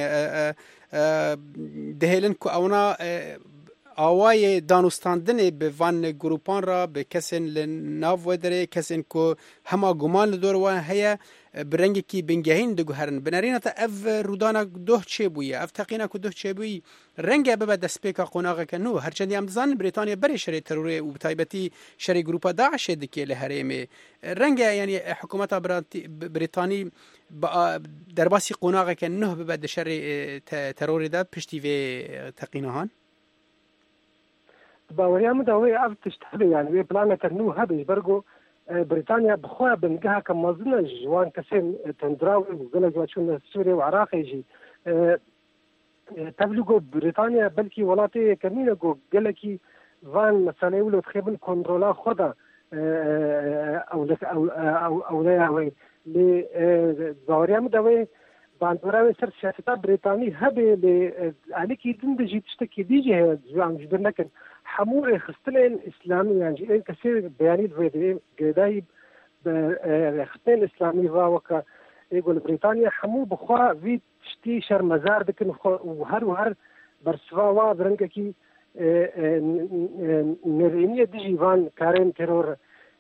دهيلن كو اونا آوای دانستاندن به وان گروپان را به کسین لناف ودره کسین کو هما گمان لدور وان هيا برنگی کی بنگهین دگو هرن بنارین تا اف رودانا دوه چه بویه اف تقینا کو دوه چه بویه رنگه به دست پیکا قناغه کنو هرچندی هم زن بریتانیا بری شری تروری و بتایبتی شری گروپا داعش دکی لهریم رنگه یعنی حکومت بریتانی در باسی قناغه کنو به شری تروری ده پشتی و تقینهان باوريا مدوي أف تشتغل يعني وي بلانا كنو هذا يبرقو بريطانيا بخوا بنجها كمازنا جوان كسين تندراوي وقال جواتشون سوريا وعراق يجي تبلغو بريطانيا بلكي ولاتي كمينة قال لكي فان مثلا يقولوا تخيبن كنترولا خدا أو لا وي باوريا مدوي باندوراوي سر سياسة بريطاني هبه عليك يدن دجي تشتكي ديجي هي عم جبر لكن حمور خستلين إسلامي يعني كثير بيانات فيديو قداي خطين الإسلامي وكا يقول بريطانيا حمو بخوا في تشتي شرمزار دكن وهر برسوا برنكي نرينية ديجيفان كارين تيرور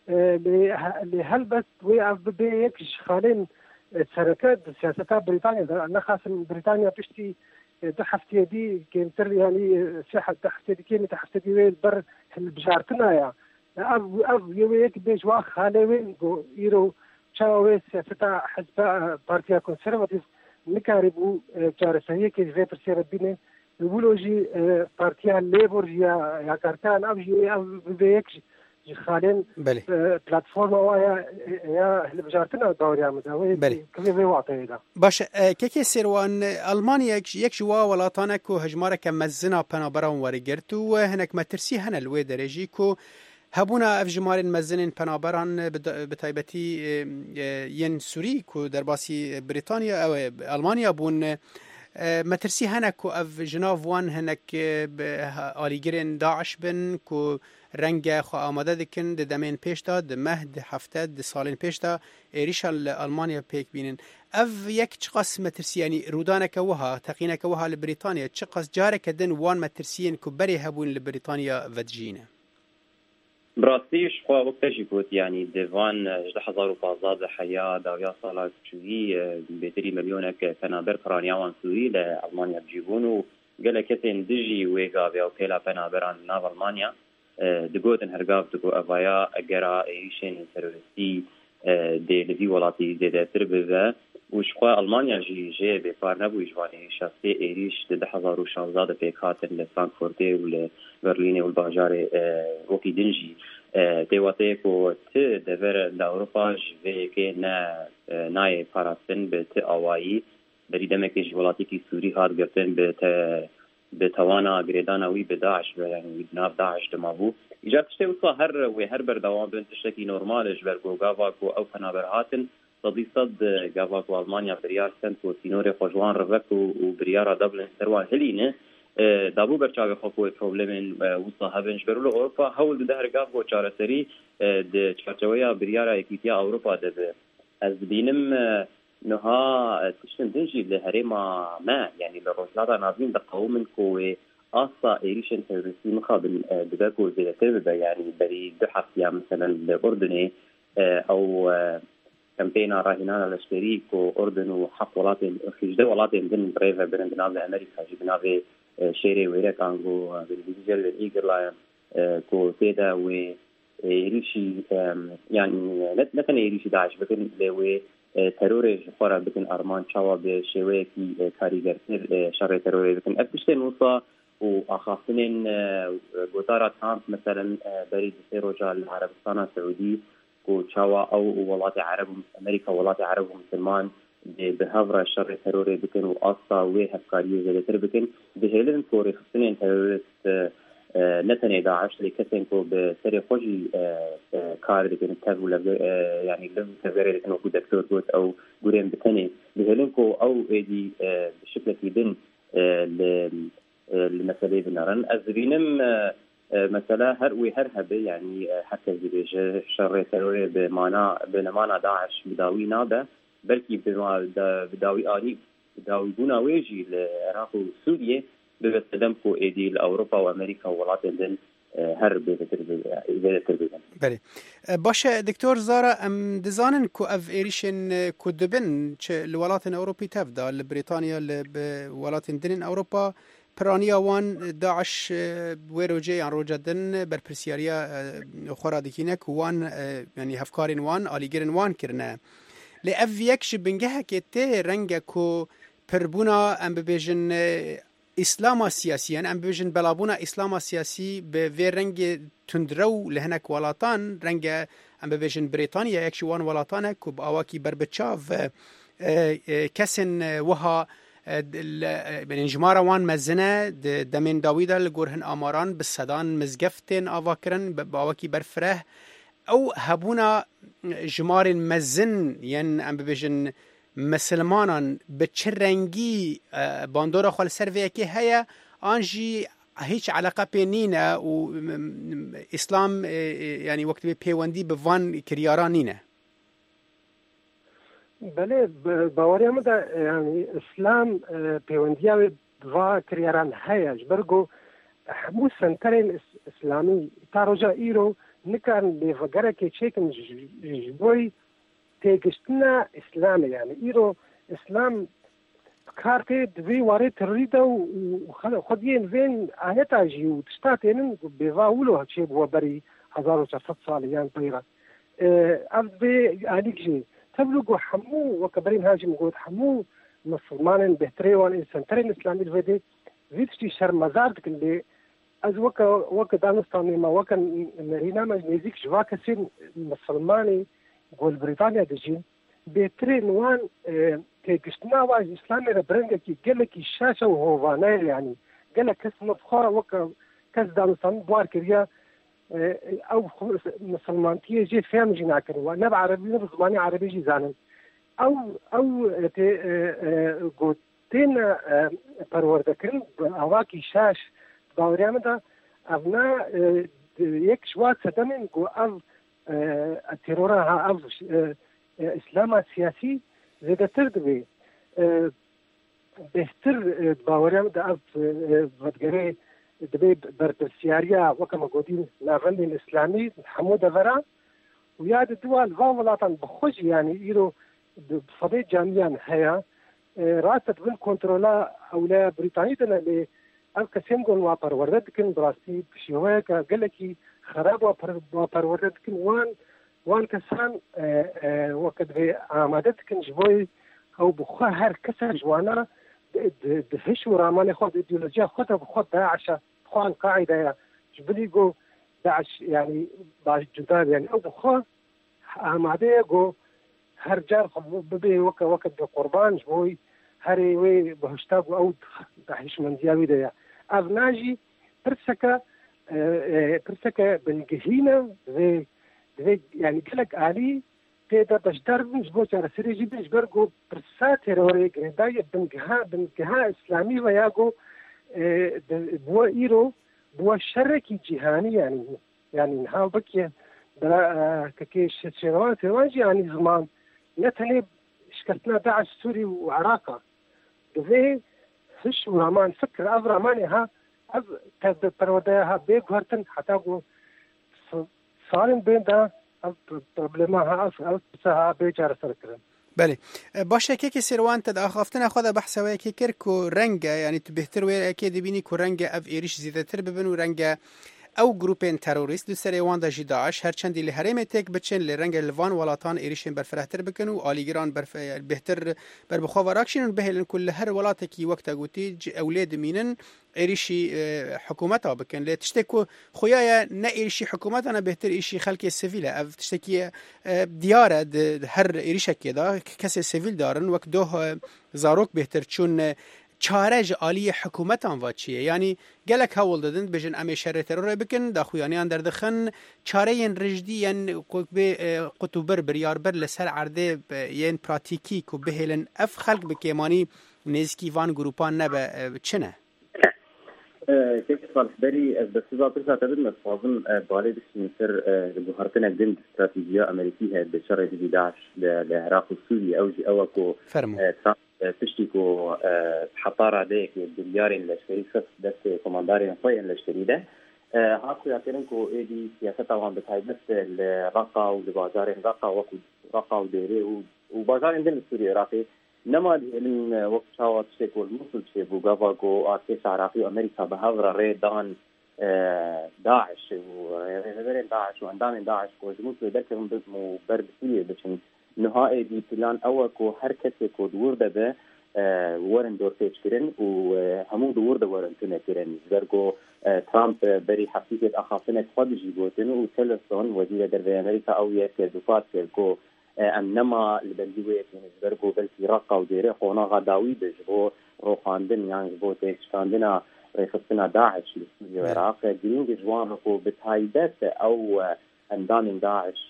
لهلبت ويعف بيك خالين شركات سياسة بريطانيا أنا خاص بريطانيا تشتي تحفتي دي كنتر يعني ساحة تحفتي كيني تحفتي وين بر بجارتنا يا أب يويك بيش واخ هالوين جو يرو شاوي سياسة حزب بارتيا كونسيرفاتيف نكاربو جارسية كي في برسيرة بينه يقولوا جي بارتيا ليبر يا كارتان أب بيك خالين بلاتفورما ويا يا بجارتنا دوريا مداوي كل في واقعي باش كيكي سيروان ألمانيا يك جوا ولاتانك وهجمارك مزنا بنابرون وريجرتو هناك ما ترسي هنا الوي درجي كو هبونا اف جمارين مزنين بنابران بتايبتي ين سوري كو درباسي بريطانيا او ألمانيا بون ما ترسي هنا كو اف جناف وان هناك آلیگرین داعش بن كو رنگ خو آماده دکن دمین پیش دا مهد هفته سالین پیش دا ایریش آلمانیا پیک بینن اف یک چقاس مترسی یعنی رودانک وها تقینک وها لبریتانیا چقاس جارک دن وان مترسیین کو بری هبون لبریتانیا ودجینه براستيش خو وقتاش قلت يعني ديفان 2015 حياة داويا صالات شوي بيتري مليونك فنابر فرانياوان سوري لألمانيا بجيبونو قال كتن دجي ويغا بيو بيلا فنابران ناف ألمانيا دقوتن هرقاف دقو أفايا أقرا إيشين تروريستي دي لفي ولاتي دي تربذا وشخوا ألمانيا جي بفار نبو يجواني شخصي إيريش 2016 بيكاتن لفرانكفورتي ولبرلين والباجاري وكي دنجي تيواتيكو دفر لأوروبا جويكي ناي باراستن بت أواي بريدمك جولاتي كي سوري هاد قرتن بتوانا قريدانا وي بداعش يعني بناف داعش دمابو إجاب تشتي وصا هر بردوان بنت تشتكي نورمال جبركو غافاكو أو فنابرهاتن صدي صد غافاكو ألمانيا بريار سنت وسينوري خوجوان رفكو وبريارا دبلن سروان هلينه دابو برچاوی خو پروبلمن وصا هبنج برولو اوروبا هول ده هرگاف و چارەسەری د چارچویا بریارا یکیتیا اوروبا ده از بینم نها تشتن دنجي لهريما ما يعني لروجلادا نازين بقوم كو اصلا ايريشن تيروريستي مقابل دباكو زي تربه يعني بري دحف يا مثلا الاردني او كامبينا راهنانا الاشتريك واردن وحق ولاتين في جدا ولاتين من بريفا برندنا لامريكا جبنا في شيري ويرك عنقو بالديجيتال ايجر لاين كو تيدا و يريشي يعني نتن يريشي داعش بكن لوي تروري خورا بكن ارمان شاوا بشوي كي كاريجر شر تروري بكن افشتن وصا واخافنين غوتارا تامب مثلا بريد سيروجا العربستان السعودي كو شاوا او ولات عرب امريكا ولات عرب مسلمان بهافرا الشر تروري بكن واصا وهفكاريه زي تربكن بهلن كوري خصنين تروريست نتني داعش لكتنكو بسري خوجي كار بكن تابو يعني لم تغير لكن وجود دكتور جوت او غورين بتني بهلنكو او ايدي بشكل كيدن لمسألة بنارن أزرينم مثلا هر هبه يعني حتى زي شر تروري بمعنى داعش بداوي نابه بلكي بداوي آني بداوي بونا ويجي لعراق وسوريا ببتدمكو ايدي لأوروبا وأمريكا وولاتين دن هر بيدة تربية بله باشه دكتور زارا ام دزانن كو اف ايريشن كو دبن لولاتين أوروبي تفدا لبريطانيا لولاتين دنين أوروبا برانيا وان داعش ويروجي عن روجدن بربرسياريا خورا دكينك وان يعني هفكارين وان آليگرن وان كرنا لأف يكش بنجها كتة رنجا كو بربونا ام ببيجن إسلام سياسي ام ببيجن بلابونا إسلام سياسي بفي رنج تندرو لهناك ولاتان رنجا ام ببيجن بريطانيا يكش وان ولاتانك كو بأواكي بربتشاف كسن وها من جمارة وان مزنة دمين داويدا لجورهن أماران بالسدان مزقفتين أفاكرن بأواكي برفره أو هبونا جمار مزن ين أم ببيجن مسلمانا بتشرنجي باندورا خال سيرفيكي هيا أنجي هيش علاقة بينينا وإسلام يعني وقت بيواندي بفان كريارانينا بله باوری ما دا یعنی اسلام پیوندیه و کریاران هایش برگو همو سنترین اسلامی تا رجا ایرو نکارن بیفگره که چیکن جبوی تیگشتنا اسلام یعنی ایرو اسلام کارته دوی واره ترریده و خودین وین آیت آجی و تشتاتینن بیواولو چه بوا بری 1400 سال یعنی طیره اف بی آلیک جی تبلغو حمو وكبرين هاجم قود حمو مسلمان بهتري وان سنترين اسلامي الفيدي زيدشتي شر مزاردك اللي از وك دانستاني ما وك مرينا ما نيزيك جواك سين مسلماني قول بريطانيا دجين بهتري وان كيشتنا واج اسلامي ربرنجا كي قالك الشاشه وهو يعني قالك اسم بخار وك كاس دانستان بوار كريا او مسلمانتيه جي فهم جينا كروا نبع عربي نبع زماني عربي جي زانن او قوتين پروردكرين اواكي شاش باوريام دا ابنا يك شوات ستمن قو اف التيرورها اف اسلام سياسي زيدا تردبي بهتر باوريام دا اف ودقري دبي برتسياريا وكما قودين نافندين الإسلامي حمودة فرا وياد الدول غاولاتان بخوش يعني إيرو بفضية جامعيان هيا رأست بن كنترولا أولا بريطانيتنا اللي الكسيم قول وابر وردكن براسي بشيوهيك قلكي خراب وابر وردكن وان كسان وقد بي عمادتكن جبوي أو بخواه هر كسر جوانا دهش وراماني خود ايديولوجيا خودها بخود داعش خوان قاعدة جبلي جو داعش يعني باش جدار يعني او بخوا عمادية جو هر جار ببي وقت بقربان جبوي هري وي بهشتاق او داعش من دياوي دايا افناجي برسكا بالجهينة ذي يعني قلق آلي تيدا بجدار بنجبوش على سريجي بجبرقو برسات هيروري قرداية بنجها إسلامي وياقو بوا إيرو بوا شركي جهاني يعني نحاو بكي بلا كيش سيروانجي يعني زمان نتني شكرتنا داعش سوري وعراقة ذي فش ورامان فكر أف راماني ها أف تبدأ بروداها بيق هرتن حتى صارن بين دا بله باشه که سروان تد آخافتن خدا بحث وی که کر کو رنگ یعنی تو بهتر وی که دبینی کو رنگ اف ایریش زیادتر ببن و رنگ او گروپین تروریست دو سری وان داجی داعش هرچندی لحرم تک بچن لرنگ لوان ولاتان ایریشن برفرهتر بکن و آلیگران بهتر بر بخوا وراکشن بهلن کل هر ولاته کی وقت گوتی اولاد مینن ایریشی حکومتا بکن لی تشتکو خویایا نه ایریشی حکومتا نه بهتر ایشی خلک سیویل اف تشتکی دیاره هر ایریشکی دا کسی سیویل دارن وقت دوه زاروک بهتر چون چارج عالی حکومتان واچیه یعنی گلک هول دادن بجن امی شر ترور بکن داخویانیان دردخن چاره ین رجدی ین قطوبر بریار بر لسر عرده ین پراتیکی کو بهلن اف خلق بکیمانی نزکی وان گروپان نبه چنه؟ كيف صالح بري بس إذا برسا تبدنا فاضل بالي بسميسر بهارتنا قدم استراتيجية أمريكية بشر داعش للعراق والسوريا أوجي أوكو تشتكو حطارة ديك بالديارين لشكري فس دست كوماندارين طيئن لشكري ده هاكو يعترنكو إيدي سياسة طبعا بتهاي بس الرقا والبازارين رقا وديري وبازارين دين السوري العراقي نما من وقت شاوات شكو المصل شبو قافاقو آتيس عراقي أمريكا بهاورا ريدان داعش وريدان داعش وعندان داعش وزموتو ذكرهم بسمو برد سوريا بشن نهائي دي بلان أوكو حركة كو دور ده ورن دور تيج كرن وهمو دور ده ورن تنه كرن زرقو ترامب بري حقيقة أخافنة خود جيبوتن وتلسون وزير دربي أمريكا أو يكدوفات كو انما البلدويه نزبرغو بلكي رقا وديري خونا غداوي بجبو روخاندن يعني جبو تيشكاندنا ريخصنا داعش لسوريا والعراق جرين جوانكو بتهايدات او اندان داعش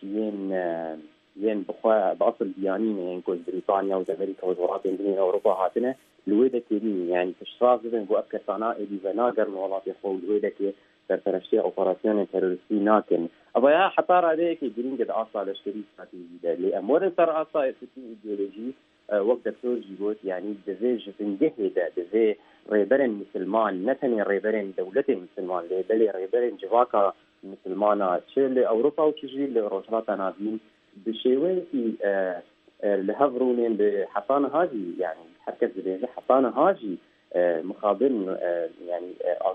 ين بخوا باصل ديانين يعني كوز بريطانيا وامريكا وزارات اندونيسيا اوروبا هاتنا لويدا كيرين يعني تشراف زين جو افكار صناعي دي فناجر والله يخو لويدا كي سرپرستی اپراسیون تروریستی ناکن اویا حتی راده که گرین قد اصلا لشکری استراتیجی ده لی امور سر اصلا ایدئولوژی وقت دكتور جيبوت يعني دزي جفنجه ده دزي ريبرن مسلمان نتني ريبرن دولة مسلمان بل ريبرن جواكا مسلمانا تشيل أوروبا وتجي لروجرات نازين بشيوي في لهفرونين بحصان هاجي يعني حركة زي حصان هاجي مخابن يعني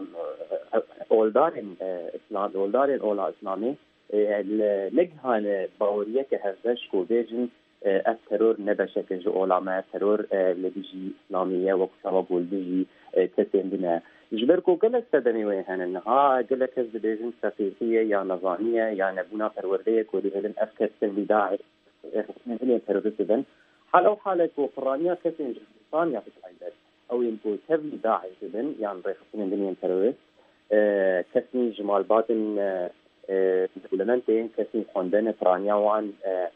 أولدارين إسلام أولدارين أولا إسلامي نجهان باورية كهزش كوديجن الترور نبشكل جو علماء الترور اللي بيجي إسلامية وكسبب والبيجي تسين بنا جبركو قلت تدمي وين هننها قلت كذبين ثقافية يا نظامية يا نبونا تروردية كودي هذن أفكار سلبي داعي هني تروردين حال أو حالك وفرانيا كسين جبرانيا في العيدات أو يمكن تبلي داعي جدا يعني ريخصين بنيان تروردين كسين جمال باطن دولمنتين كسين خندنا فرانيا وان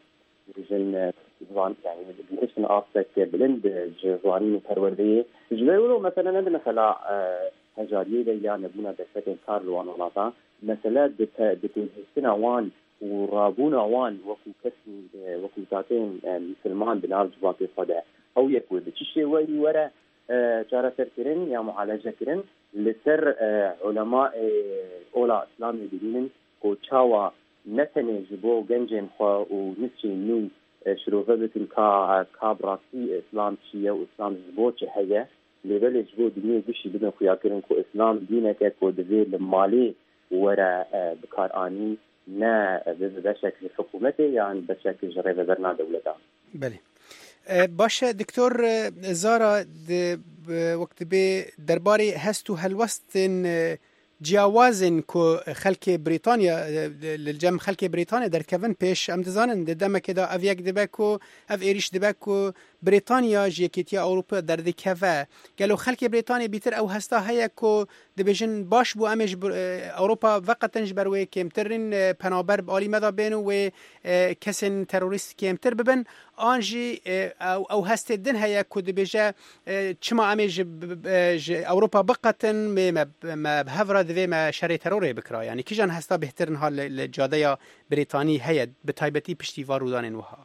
جن زوان يعني بيشن أصلك بلند جوانين تروردية جبروا مثلا عندنا خلا هجارية يعني نبونا بسكن كارلو ونلاطا مثلا بتوجسنا وان ورابونا وان وكو تاتين مسلمان بنار جواتي صدع أو يكوي بتشي وي ورا جارة سركرين يا معالجة كرين لسر علماء أولا إسلامي بدينين وشاوا نتني جبو جنجن خوا ونسي نو شروفه بتن كابراسي إسلام شيء وإسلام جبو شهية لبل جبو دنيا بشي بدن خياكرن كو إسلام دينك كو دزيل مالي ورا بكاراني نا بشكل حكومتي يعني بشكل جريبه برنا دولتا. بله. باشه دکتر زارا وقت به درباره هستو هلوستن جیاوازن که خلک بریتانیا للجم خلک بریتانیا در کون پیش امتزانن دم که دا اف یک دبکو اف ایریش دبکو بریتانیا جیکیتیا اروپا در دکوه گلو خلک بریتانیا بیتر او هستا هیا که دبیجن باش بو امش اروپا وقتنج بروی کمترین پنابر بالی مدا بینو و کسین تروریست کمتر ببن آنجی او هست دن هیا که دبیجه چما امش اروپا بقتن ما بهفرا دوی ما شری تروری بکرا یعنی کیجان هستا بهترین حال لجاده بریتانی هیا بتایبتی پشتیوار رودان وها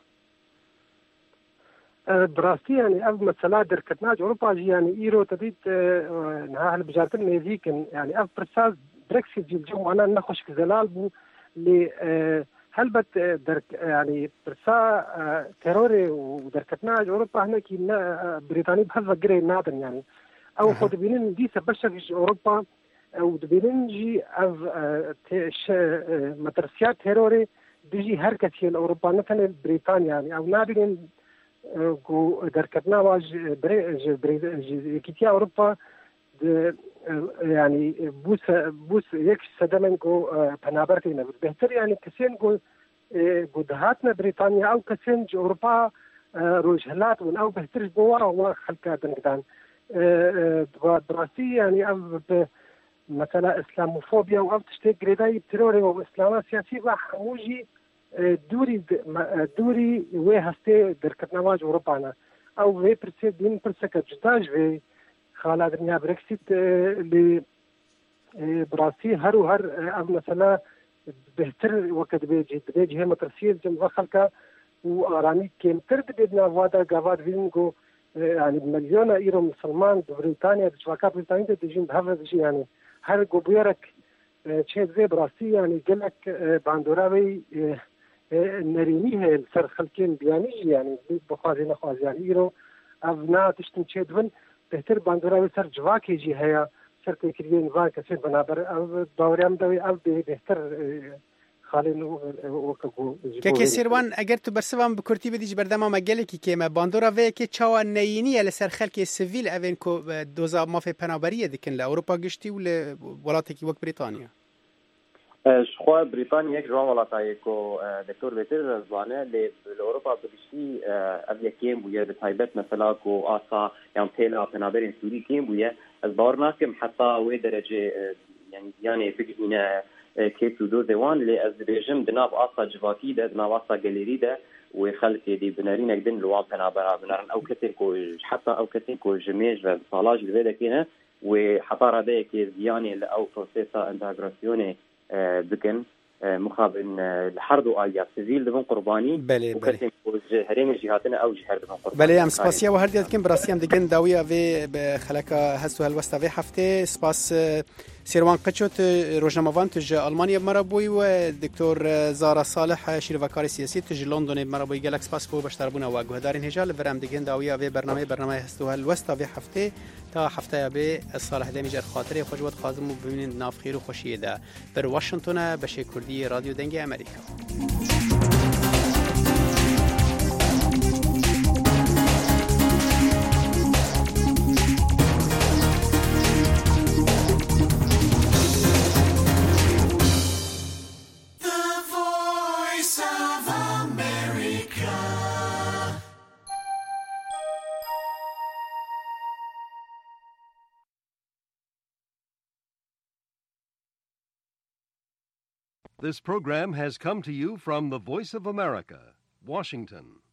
براستی يعني أف مثلا دركتناج أوروبا يعني إيرو تبيت نها هالبجارتن نيزيكن يعني أف برساز بريكسيت جيبجو أنا نخش كزلال بو ل هلبت درك يعني برسا تروري ودركتناج أوروبا هنا كي بريطاني بحذف جري نادن يعني أو خد بينن دي سبشة أوروبا أو دبينن جي أف مدرسيات تروري بيجي هركتي الأوروبا مثلا بريطانيا يعني أو نادن جو دركتنا واج كتيا أوروبا يعني بوس يك سدمن جو بنابرتنا بهتر يعني كسين جو دهاتنا بريطانيا أو كسين أوروبا روجهلات أو بهتر جوا أو خلقات نقدان دراسي يعني مثلا إسلاموفوبيا أو تشتي قريداي تروري وإسلام سياسي وحموجي دوری وی هسته در کتنواج اروپا او وی پرسه دین پرسه که جداج وی خالا دنیا برکسیت لی براسی هر و هر او مثلا بهتر وقت بیجی هم ترسیل جم وخلکا و آرامی کمتر بدنا وادا گواد وینگو يعني مليون ايرو مسلمان بريطانيا بشواكا بريطانيا تجين بهذا الشيء يعني هر جوبيرك شيء زي براسي يعني قالك باندوراوي نريني هي سر خلكين بياني يعني بخازي نخاز يعني ايرو ابنا تشتم تشدون بهتر باندوراوي سر جواكي جي هيا سر تكريين واك سر بنابر دوريام دوي اب بهتر خالين وكو که سیروان اگر تو برسوام بکرتی بدیج بردما مگلی که ما باندورا و که چاوا نینی ل سر خلک سیویل اوین کو دوزا مافه پنابریه دکن ل اروپا گشتی ول ولاتی کی وک بریتانیا شخوا بريطانيا جوا ولاطاي كو دكتور بيتر زوانه لاوروبا بشي ابي كيم ويا بتايبت مثلا كو اسا يعني تيلا بنابرين سوري كيم ويا البارناكم حتى وي درجه يعني فينا كيف دو ديوان لازبيجم دناب اسا جواكي ده دناب اسا جاليري ده وخلك دي بنارين قدن لو بنابر او كتر كو حتى او كتر كو جميج صلاج زي كده وحطارة ذيك زيانة أو بروسيسا انتجراسيوني بكن مخابن الحرب وآيات سزيل دبن قرباني بله هرين جهاتنا أو جهر دبن قرباني بله ام سپاسیا و هر دیت کم براسیم دیگن داویا و بخلک هستو هلوستا و هفته سپاس سیروان قچوت روزنامه‌وان تج آلمانیا مربوی و دکتر زارا صالح شیروکار سیاسی تج لندن مربوی گلکس سپاس بو بشتربونه و گهدارین هجال برام دیگن داویا و برنامه هستو هلوستا و هفته تا هفته به صالح دمیجر خاطر خوشوت خازم و ببینید ناف خیر و خوشی ده بر واشنگتن بشه کردی رادیو دنگ امریکا. This program has come to you from the Voice of America, Washington.